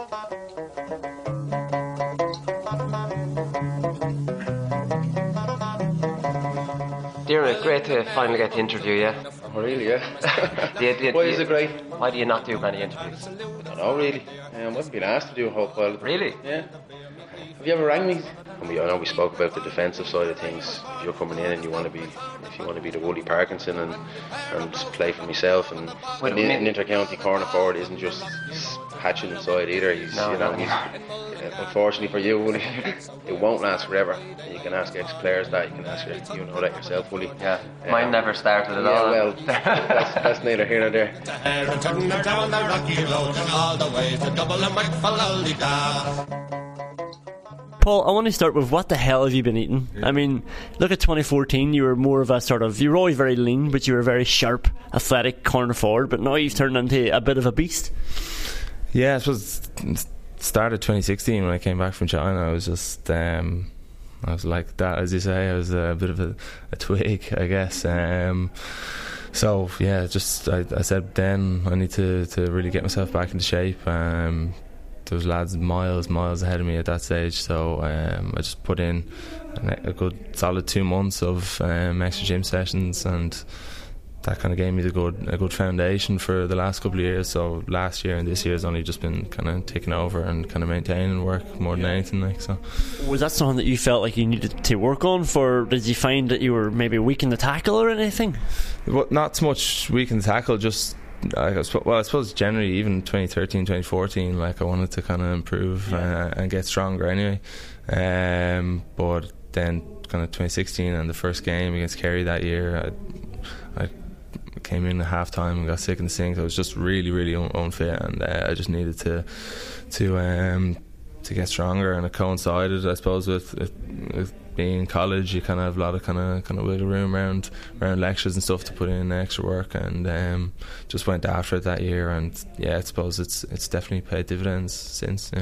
Derek, great to finally get to interview you. Oh, really, yeah. Why is it great? Why do you not do many interviews? I don't know, really. I wasn't being asked to do a whole pile. Really? Yeah. Have you ever rang me? I know we spoke about the defensive side of things. If you're coming in and you want to be the Wooly Parkinson and play for myself, and an inter-county corner forward isn't just hatching inside either. He's unfortunately for you, Wooly, it won't last forever. You can ask ex-players that. You can ask you know that yourself, Wooly. Yeah, mine never started at all. Well, that's neither here nor there. Turn down the rocky road and all the way to Dublin McFallalida. Paul, I want to start with, what the hell have you been eating? I mean, look at 2014, you were more of a sort of, you were always very lean, but you were a very sharp, athletic corner forward, but now you've turned into a bit of a beast. Yeah, I suppose started 2016 when I came back from China. I was just I was like that, as you say. I was a bit of a twig, I guess. So yeah, just I said then I need to really get myself back into shape. There was lads miles ahead of me at that stage, so I just put in a good solid 2 months of extra gym sessions, and that kind of gave me a good foundation for the last couple of years. So last year and this year has only just been kind of taking over and kind of maintaining work more than anything. Like, so was that something that you felt like you needed to work on? Did you find that you were maybe weak in the tackle or anything? Well, not so much weak in the tackle, just I suppose generally even 2013, 2014, like, I wanted to kind of improve and get stronger anyway. But then kind of 2016 and the first game against Kerry that year, I came in at half time and got sick in the sink. I was just really unfit, and I just needed to get stronger, and it coincided, I suppose, with being in college. You kind of have a lot of kind of wiggle room around lectures and stuff to put in extra work, and just went after it that year, and yeah, I suppose it's definitely paid dividends since. Yeah.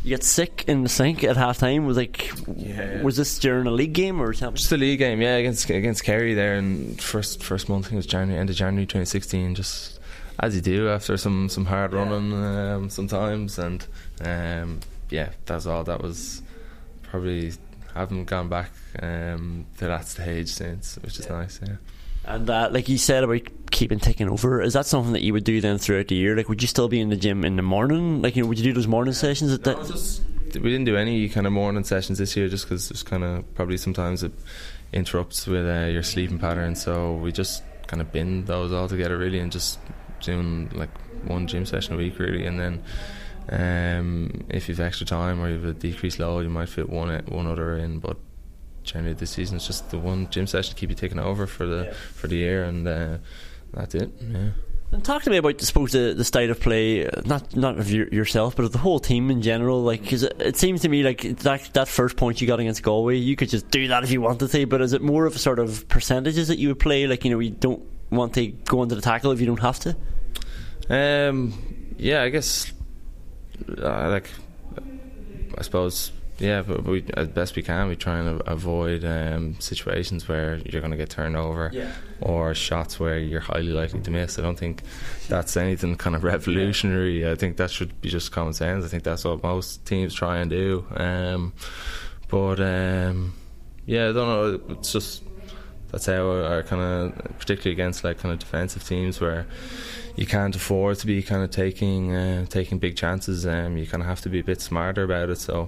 You get sick in the sink at half time. Was this during a league game or something? Just a league game, yeah, against Kerry there in first month. I think it was end of January 2016. Just as you do after some hard running sometimes, and that's all. That was probably, haven't gone back to that stage since, which is nice. Yeah. And like you said about keeping taking over, is that something that you would do then throughout the year? Like, would you still be in the gym in the morning? Like, would you do those morning sessions? We didn't do any kind of morning sessions this year, just because there's kind of probably sometimes it interrupts with your sleeping pattern. So we just kind of bin those all together really, and just doing like one gym session a week really. And then if you've extra time or you've a decreased load, you might fit one other in, but generally this season it's just the one gym session to keep you taking over for the year, and that's it. Yeah. And talk to me about, I suppose, the style of play, not of yourself, but of the whole team in general. Like, 'cause it seems to me like that first point you got against Galway, you could just do that if you wanted to. But is it more of a sort of percentages that you would play? Like, you don't want to go into the tackle if you don't have to. Yeah, I guess. I suppose. Yeah, but we, as best we can, we try and avoid situations where you're going to get turned over, or shots where you're highly likely to miss. I don't think that's anything kind of revolutionary. I think that should be just common sense. I think that's what most teams try and do. But I don't know. It's just, that's how our kind of, particularly against like kind of defensive teams where you can't afford to be kind of taking big chances. You kind of have to be a bit smarter about it. So.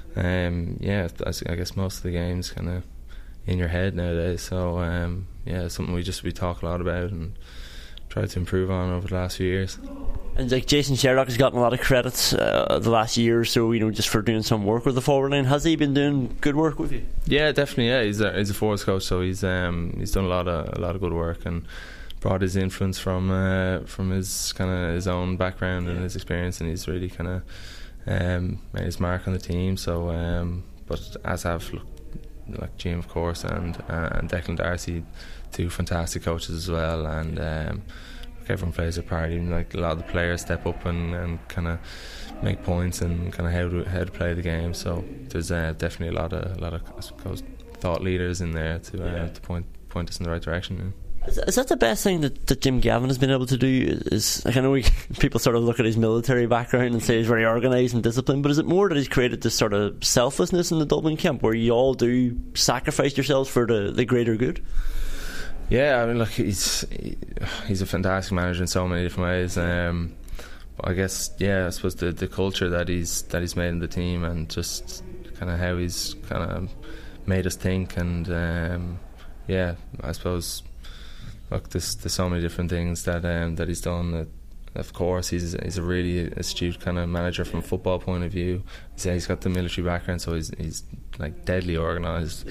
I guess most of the game's kind of in your head nowadays. So it's something we talk a lot about and try to improve on over the last few years. And like Jason Sherlock has gotten a lot of credit the last year or so, just for doing some work with the forward line. Has he been doing good work with you? Yeah, definitely. Yeah, he's a forwards coach, so he's done a lot of good work and brought his influence from his kind of his own background and his experience, and he's really kind of made his mark on the team. So but as have like Jim, of course, and Declan Darcy, two fantastic coaches as well, and everyone plays their part. Even like a lot of the players step up and kind of make points and kind of how to play the game. So there's definitely a lot of I suppose thought leaders in there to point us in the right direction. Is that the best thing that Jim Gavin has been able to do? Is like, I know people sort of look at his military background and say he's very organised and disciplined, but is it more that he's created this sort of selflessness in the Dublin camp where you all do sacrifice yourselves for the greater good? Yeah, I mean, look, he's a fantastic manager in so many different ways. But I guess, I suppose the culture that he's made in the team, and just kind of how he's kind of made us think, and I suppose. Look, there's so many different things that he's done. That, of course, he's a really astute kind of manager from a football point of view. He's got the military background, so he's like deadly organised.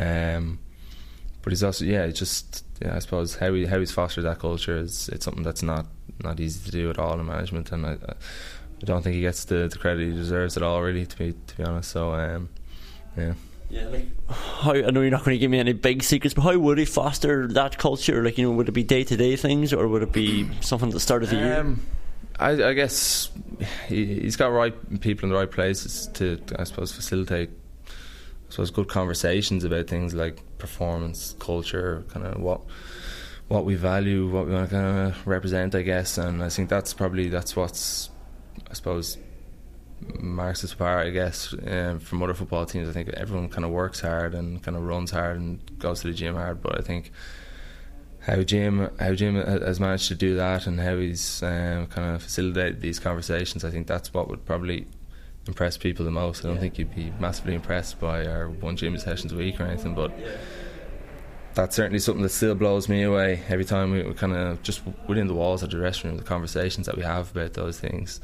But he's also I suppose how he's fostered that culture it's something that's not easy to do at all in management, and I don't think he gets the credit he deserves at all, really, to be honest. So Yeah, like, I know you're not going to give me any big secrets, but how would he foster that culture? Like, would it be day-to-day things, or would it be something at the start of the year? I guess he's got right people in the right places to, I suppose, facilitate good conversations about things like performance, culture, kind of what we value, what we want to kind of represent, I guess. And I think that's what's, I suppose, marks us apart, I guess, from other football teams. I think everyone kind of works hard and kind of runs hard and goes to the gym hard, but I think how Jim has managed to do that, and how he's kind of facilitated these conversations, I think that's what would probably impress people the most. I don't think you'd be massively impressed by our one gym sessions a week or anything, but that's certainly something that still blows me away every time we kind of, just within the walls of the dressing room, the conversations that we have about those things.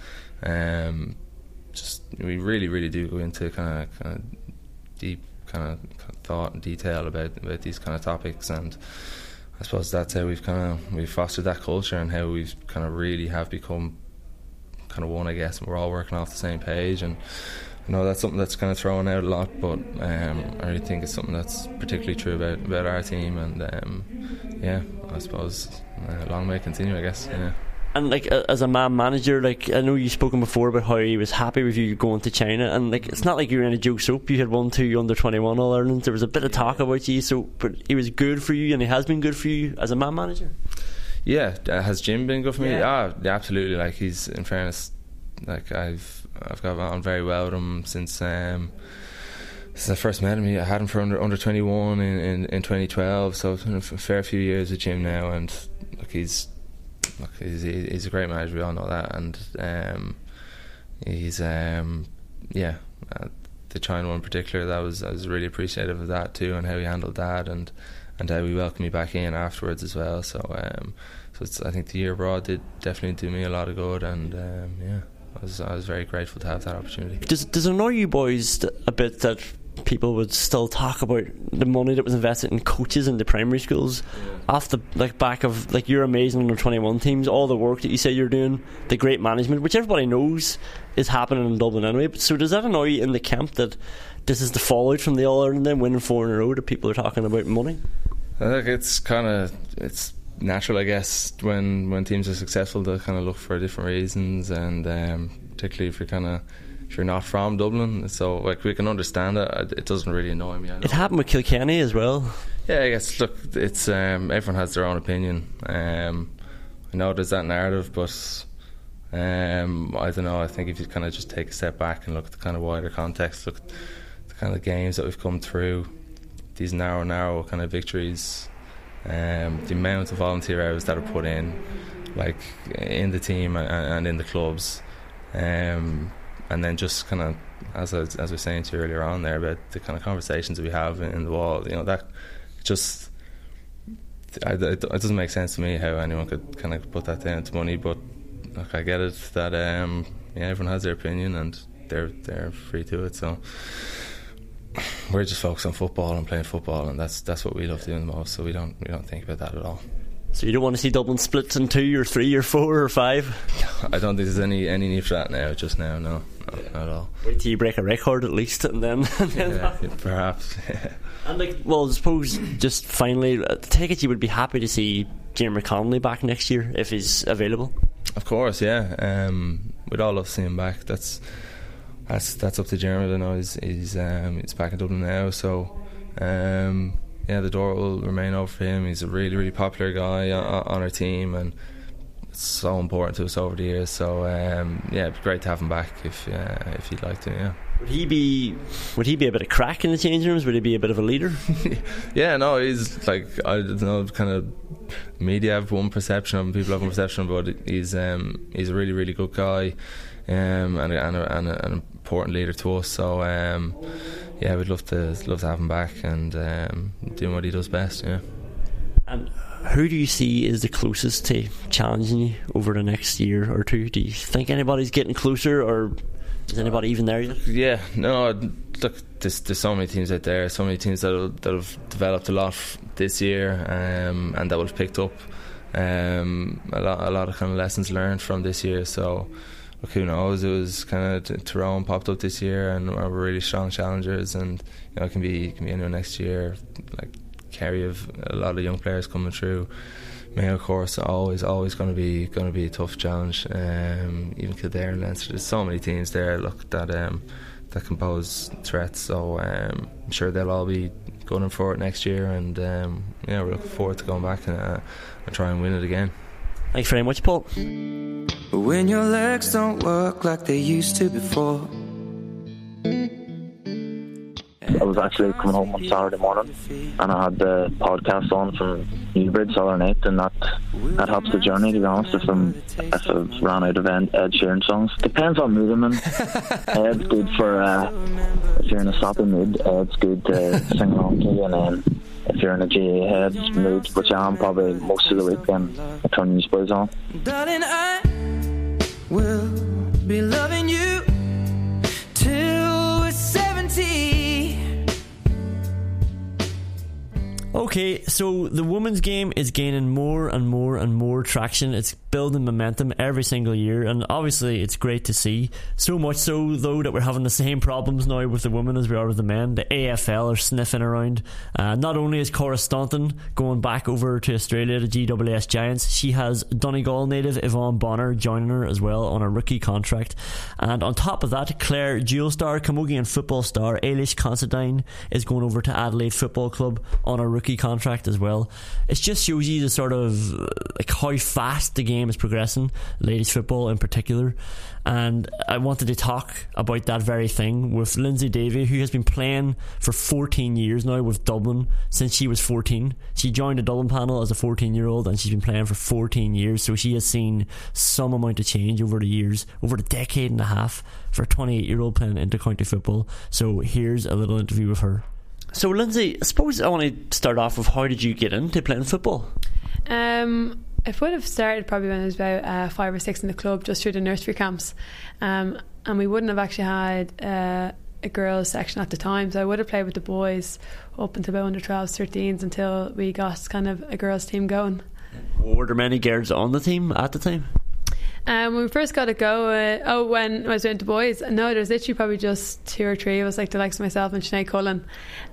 We really, really do go into kind of deep kind of thought and detail about these kind of topics, and I suppose that's how we've fostered that culture, and how we've kind of really have become kind of one, I guess, and we're all working off the same page. And I know that's something that's kind of thrown out a lot, but I really think it's something that's particularly true about our team, and I suppose long may it continue, I guess. And like as a man manager, like I know you've spoken before about how he was happy with you going to China, and like it's not like you were in a Joe Soap. You had won 2 under-21 All-Irelands. There was a bit of talk about you, but he was good for you, and he has been good for you as a man manager. Yeah, has Jim been good for me? Yeah, absolutely. Like he's, in fairness, like I've got on very well with him since I first met him. I had him for under 21 in 2012, so it's been a fair few years with Jim now, and look, he's a great manager. We all know that, and he's the China one in particular. I was really appreciative of that too, and how he handled that, and how he welcomed me back in afterwards as well. So I think the year abroad did definitely do me a lot of good, and I was very grateful to have that opportunity. Does it annoy you boys a bit that people would still talk about the money that was invested in coaches in the primary schools off the back of your amazing under-21 teams, all the work that you say you're doing, the great management, which everybody knows is happening in Dublin anyway? But so does that annoy you in the camp that this is the fallout from the All-Ireland then winning 4 in a row, that people are talking about money? I think it's natural, I guess, when teams are successful to kind of look for different reasons, and particularly if you're not from Dublin, so we can understand it. It doesn't really annoy me. It happened with Kilkenny as well. Yeah, I guess. Look, it's everyone has their own opinion. I know there's that narrative, but I don't know. I think if you kind of just take a step back and look at the kind of wider context, look at the kind of games that we've come through, these narrow kind of victories, the amount of volunteer hours that are put in, like in the team and in the clubs. And then just kind of, as I was saying to you earlier on there, about the kind of conversations we have in the wall, that just it doesn't make sense to me how anyone could kind of put that down to money. But look, I get it that everyone has their opinion and they're free to it. So we're just focused on football and playing football, and that's what we love doing the most. So we don't think about that at all. So you don't want to see Dublin split in 2 or 3 or 4 or 5? I don't think there's any need for that now. Just now, no, not at all. Wait till you break a record at least, and then perhaps. And I suppose just finally, take it you would be happy to see Jim Connolly back next year if he's available. Of course, yeah. We'd all love to see him back. That's up to Jeremy. I know he's back in Dublin now, so. The door will remain open for him. He's a really, really popular guy on our team, and it's so important to us over the years. So it'd be great to have him back if he'd like to. Yeah. Would he be a bit of crack in the changing rooms? Would he be a bit of a leader? Yeah, no, he's like, I don't know, kind of media have one perception of him, people have one perception, but he's a really, really good guy, and an important leader to us. So. We'd love to have him back and doing what he does best. Yeah. And who do you see is the closest to challenging you over the next year or two? Do you think anybody's getting closer, or is anybody even there yet? Yeah, no. Look, there's so many teams out there, so many teams that have developed a lot this year, and that will have picked up a lot of kind of lessons learned from this year. So. Look, who knows? It was kind of Tyrone popped up this year, and we're really strong challengers, and it can be anyone next year. Like Kerry have a lot of young players coming through. Mayo, of course, always going to be a tough challenge. Even Kildare and Leinster. There's so many teams there. Look, that can pose threats. So I'm sure they'll all be gunning for it next year, and we're looking forward to going back and try and win it again. Thanks very much, Paul. When your legs don't work like they used to before. I was actually coming home on Saturday morning, and I had the podcast on from Newbridge Southern 8, and that helps the journey, to be honest. If I've ran out of Ed Sheeran songs, depends on mood I'm in. Ed's good for if you're in a sappy mood. Ed's good to sing along to you, and then if you're in a GA head mood, which I am probably most of the week, then I turn these boys on. Darling, I will be loving you till we're 70. Okay, so the women's game is gaining more and more and more traction. It's building momentum every single year, and obviously it's great to see. So much so, though, that we're having the same problems now with the women as we are with the men. The AFL are sniffing around. Not only is Cora Staunton going back over to Australia to GWS Giants, she has Donegal native Yvonne Bonner joining her as well on a rookie contract. And on top of that, Clare Jewel star, Camogian football star Ailish Considine is going over to Adelaide Football Club on a rookie contract as well. It just shows you the sort of like how fast the game is progressing, ladies football in particular. And I wanted to talk about that very thing with Lindsay Davey, who has been playing for 14 years now with Dublin since she was 14. She joined the Dublin panel as a 14-year-old and she's been playing for 14 years, so she has seen some amount of change over the years, over the decade and a half for a 28-year-old playing inter-county football. So here's a little interview with her. So Lindsay, I suppose I want to start off with, how did you get into playing football? It would have started probably when I was about 5 or 6 in the club, just through the nursery camps, and we wouldn't have actually had a girls section at the time, so I would have played with the boys up until about under 12s, 13s, until we got kind of a girls team going. Were there many girls on the team at the time? When we first got it go, when I was doing the boys, no, there's literally probably just 2 or 3 of us, like the likes of myself and Sinead Cullen,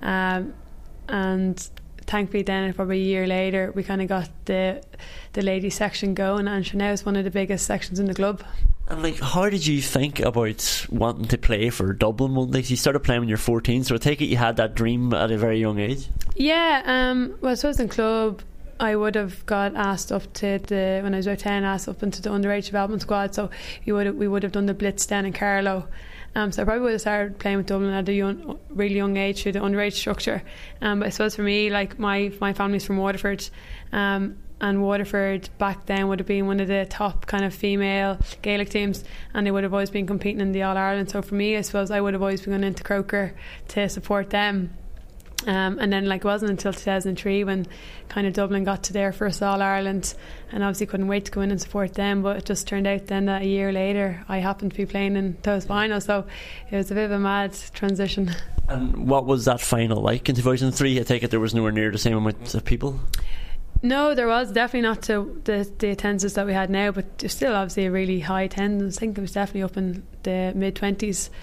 and thankfully then probably a year later we kind of got the ladies section going, and Sinead is one of the biggest sections in the club. And like, how did you think about wanting to play for Dublin one day? You started playing when you're 14, so I take it you had that dream at a very young age. Yeah, well, I suppose in club I would have got asked up to when I was about 10, asked up into the underage development squad, so we would have done the blitz then in Carlow. So I probably would have started playing with Dublin at a really young age through the underage structure. But I suppose for me, like my family's from Waterford, and Waterford back then would have been one of the top kind of female Gaelic teams, and they would have always been competing in the All-Ireland. So for me, I suppose I would have always been going into Croker to support them. And then like it wasn't until 2003 when kind of Dublin got to their first All-Ireland, and obviously couldn't wait to go in and support them, but it just turned out then that a year later I happened to be playing in those finals, so it was a bit of a mad transition. And what was that final like in 2003? I take it there was nowhere near the same amount of people? No, there was definitely not to the attendance that we had now, but there's still obviously a really high attendance. I think it was definitely up in the mid-20s.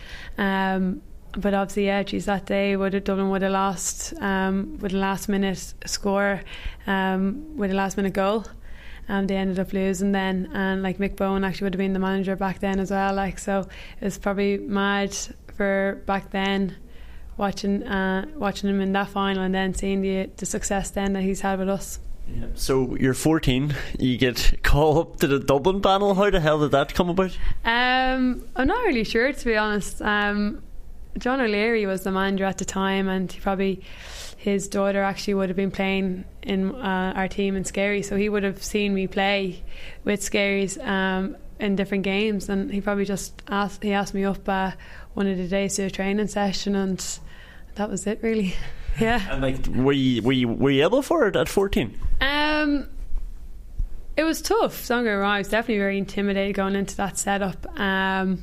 But obviously, yeah, geez, that day Dublin would have lost with a last minute score, with a last minute goal. They ended up losing then, and like Mick Bowen actually would have been the manager back then as well. Like, so it was probably mad for back then watching him in that final, and then seeing the success then that he's had with us. Yeah. So you're 14, you get called up to the Dublin panel. How the hell did that come about? I'm not really sure, to be honest. John O'Leary was the manager at the time, and his daughter actually would have been playing in our team in Skerry, so he would have seen me play with Skerries in different games, and he probably just asked me up one of the days to a training session, and that was it really. Yeah. And like, were you able for it at 14? It was tough, don't get me wrong. I was definitely very intimidated going into that setup, and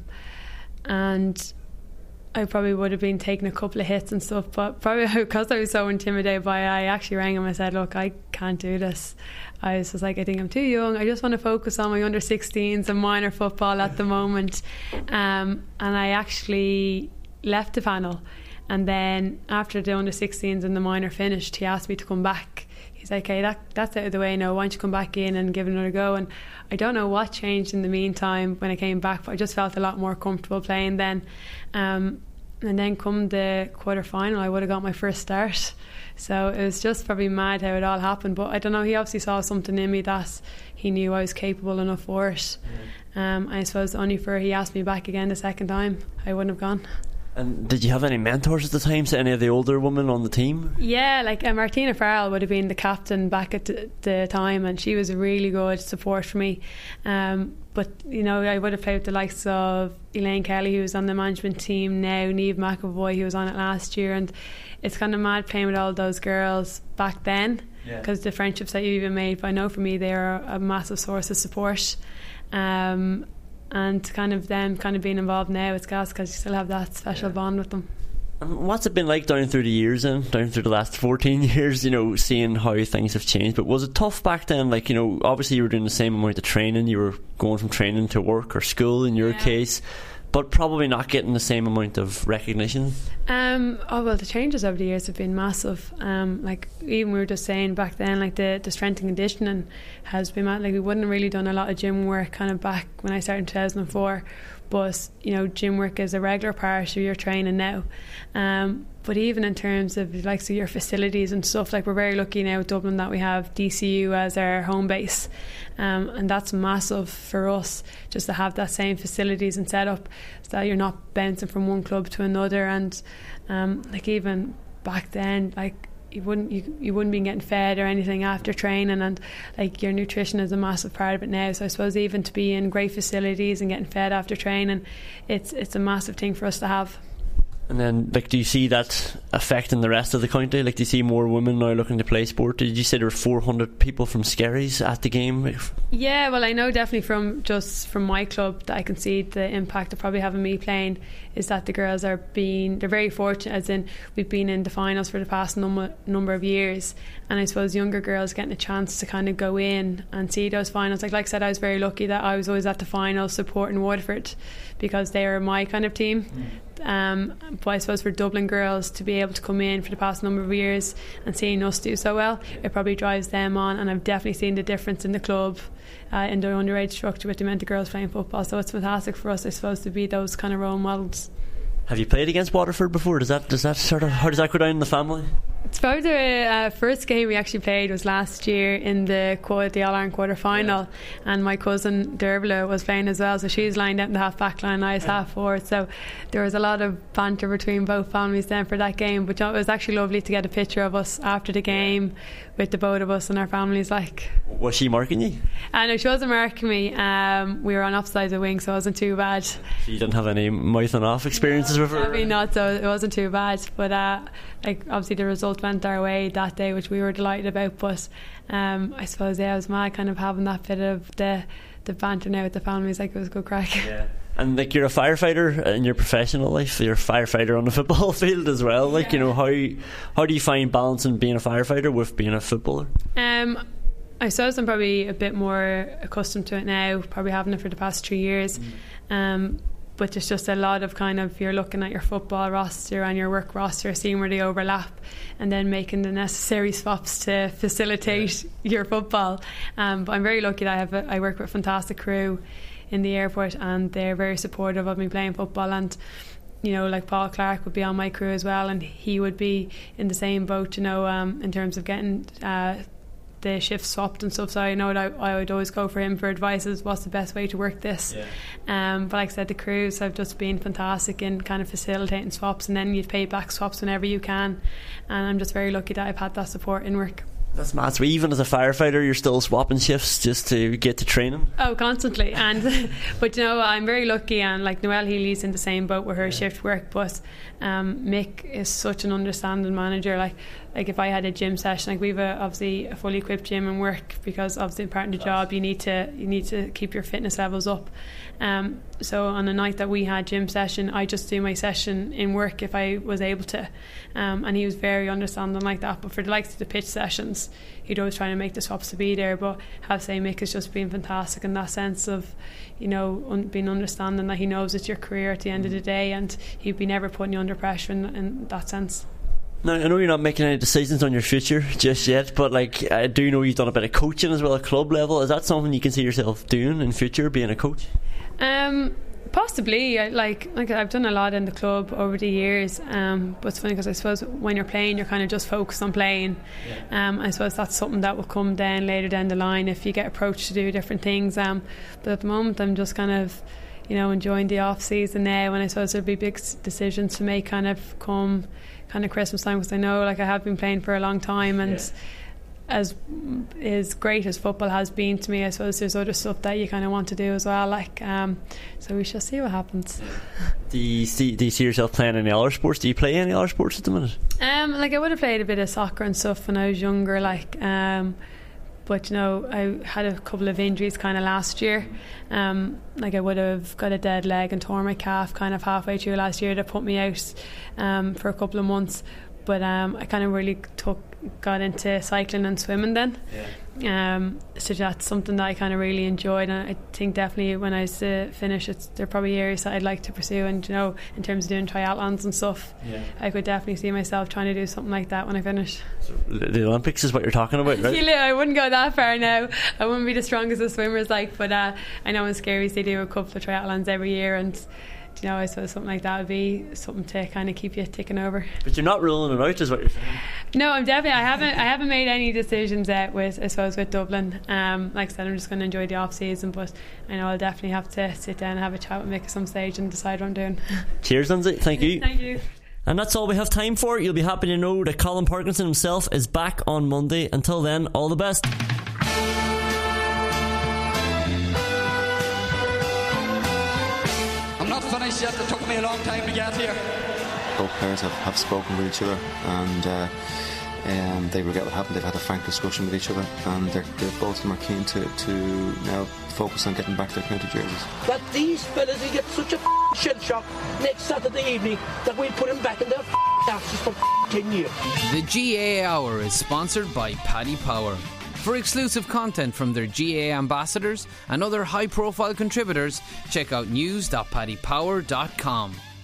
I probably would have been taking a couple of hits and stuff, but probably because I was so intimidated by it, I actually rang him and said, look, I can't do this. I was just like, I think I'm too young, I just want to focus on my under 16s and minor football at the moment. And I actually left the panel, and then after the under 16s and the minor finished, he asked me to come back. He's like, hey, that's out of the way now, why don't you come back in and give it another go? And I don't know what changed in the meantime when I came back, but I just felt a lot more comfortable playing then. And then come the quarter final, I would have got my first start. So it was just probably mad how it all happened, but I don't know, he obviously saw something in me that he knew I was capable enough for it. I suppose only for he asked me back again the second time, I wouldn't have gone. And did you have any mentors at the time, to any of the older women on the team? Yeah, like Martina Farrell would have been the captain back at the time, and she was a really good support for me. But you know, I would have played with the likes of Elaine Kelly, who was on the management team now, Niamh McAvoy, who was on it last year, and it's kind of mad playing with all those girls back then, because the friendships that you even made. But I know for me they are a massive source of support. And kind of them kind of being involved now, it's gas because you still have that special bond with them. And what's it been like down through the years and down through the last 14 years, seeing how things have changed? But was it tough back then? Like, obviously you were doing the same amount of training, you were going from training to work or school in your case, but probably not getting the same amount of recognition. Well, the changes over the years have been massive. Like, even we were just saying back then, like the strength and conditioning has been mad. Like, we wouldn't have really done a lot of gym work kind of back when I started in 2004, but gym work is a regular part of your training now. But even in terms of like your facilities and stuff, like we're very lucky now at Dublin that we have DCU as our home base, and that's massive for us just to have that same facilities and setup, so that you're not bouncing from one club to another. And like even back then, like you wouldn't be getting fed or anything after training, and like your nutrition is a massive part of it now. So I suppose even to be in great facilities and getting fed after training, it's a massive thing for us to have. And then, like, do you see that affecting the rest of the county? Like, do you see more women now looking to play sport? Did you say there were 400 people from Skerries at the game? Yeah, well, I know definitely from my club that I can see the impact of probably having me playing is that the girls they're very fortunate, as in we've been in the finals for the past number of years, and I suppose younger girls getting a chance to kind of go in and see those finals. Like I said, I was very lucky that I was always at the finals supporting Waterford because they were my kind of team. But I suppose for Dublin girls to be able to come in for the past number of years and seeing us do so well, it probably drives them on. And I've definitely seen the difference in the club, in the underage structure with the amount of girls playing football. So it's fantastic for us, I suppose, to be those kind of role models. Have you played against Waterford before? How does that go down in the family? It's probably the first game we actually played was last year in the All-Ireland quarter-final, and my cousin Dervla was playing as well, so she's lined up in the half-back line, I was half-forward, so there was a lot of banter between both families then for that game. But it was actually lovely to get a picture of us after the game with the both of us and our families. Like, was she marking you? No, she wasn't marking me. We were on opposite sides of the wing, so it wasn't too bad. So you didn't have any mouthing off experiences with her? Probably not, so it wasn't too bad. But like obviously the result went our way that day, which we were delighted about. But I suppose I was mad kind of having that bit of the banter now with the families. Like, it was good crack. Yeah. And like, you're a firefighter in your professional life, you're a firefighter on the football field as well. Like, how do you find balancing being a firefighter with being a footballer? I suppose I'm probably a bit more accustomed to it now, probably having it for the past 3 years. But there's just a lot of kind of, you're looking at your football roster and your work roster, seeing where they overlap, and then making the necessary swaps to facilitate your football. But I'm very lucky that I work with a fantastic crew in the airport, and they're very supportive of me playing football. And like Paul Clark would be on my crew as well, and he would be in the same boat, in terms of getting the shift swapped and stuff. So I know that I would always go for him for advice as what's the best way to work this. But like I said, the crews have just been fantastic in kind of facilitating swaps, and then you'd pay back swaps whenever you can, and I'm just very lucky that I've had that support in work. That's mad. So even as a firefighter, you're still swapping shifts just to get to training? Oh, constantly. And but I'm very lucky, and like Noelle Healy's in the same boat with her shift work, but Mick is such an understanding manager. Like if I had a gym session, like we've obviously a fully equipped gym and work, because obviously part of the job you need to keep your fitness levels up. So on the night that we had gym session, I just do my session in work if I was able to, and he was very understanding like that. But for the likes of the pitch sessions, he'd always try to make the swaps to be there. But I have to say, Mick has just been fantastic in that sense of being understanding that he knows it's your career at the end of the day, and he'd be never putting you under pressure in that sense. Now, I know you're not making any decisions on your future just yet, but like, I do know you've done a bit of coaching as well at club level. Is that something you can see yourself doing in future, being a coach? Possibly. Like I've done a lot in the club over the years, but it's funny because I suppose when you're playing, you're kind of just focused on playing. I suppose that's something that will come down later down the line if you get approached to do different things. But at the moment, I'm just kind of enjoying the off season now, and I suppose there'll be big decisions to make kind of come kind of Christmas time, because I know like I have been playing for a long time, and as great as football has been to me, I suppose there's other stuff that you kind of want to do as well. Like, so we shall see what happens. Do you see yourself playing any other sports? Do you play any other sports at the minute? Like I would have played a bit of soccer and stuff when I was younger. Like, But I had a couple of injuries kind of last year. I would have got a dead leg and tore my calf kind of halfway through last year that put me out for a couple of months. But I kind of really got into cycling and swimming then. So that's something that I kind of really enjoyed, and I think definitely when I was to finish there are probably areas that I'd like to pursue, and in terms of doing triathlons and stuff, I could definitely see myself trying to do something like that when I finish. So the Olympics is what you're talking about, right? I wouldn't go that far now. I wouldn't be the strongest of swimmers, but I know in Scaries they do a couple of triathlons every year, and I suppose something like that would be something to kind of keep you ticking over. But you're not ruling it out, is what you're saying? No, I haven't made any decisions yet with Dublin. Like I said, I'm just going to enjoy the off season, but I know I'll definitely have to sit down and have a chat with Mick at some stage and decide what I'm doing. Cheers, Lindsay. Thank you. Thank you. And that's all we have time for. You'll be happy to know that Colin Parkinson himself is back on Monday. Until then, all the best. Finished yet. It took me a long time to get here. Both players have spoken with each other, and they regret what happened. They've had a frank discussion with each other, and both of them are keen to now focus on getting back their county jerseys. That these fellas will get such a shell shock next Saturday evening that we'll put them back in their asses for 10 years. The GAA Hour is sponsored by Paddy Power. For exclusive content from their GAA ambassadors and other high-profile contributors, check out news.paddypower.com.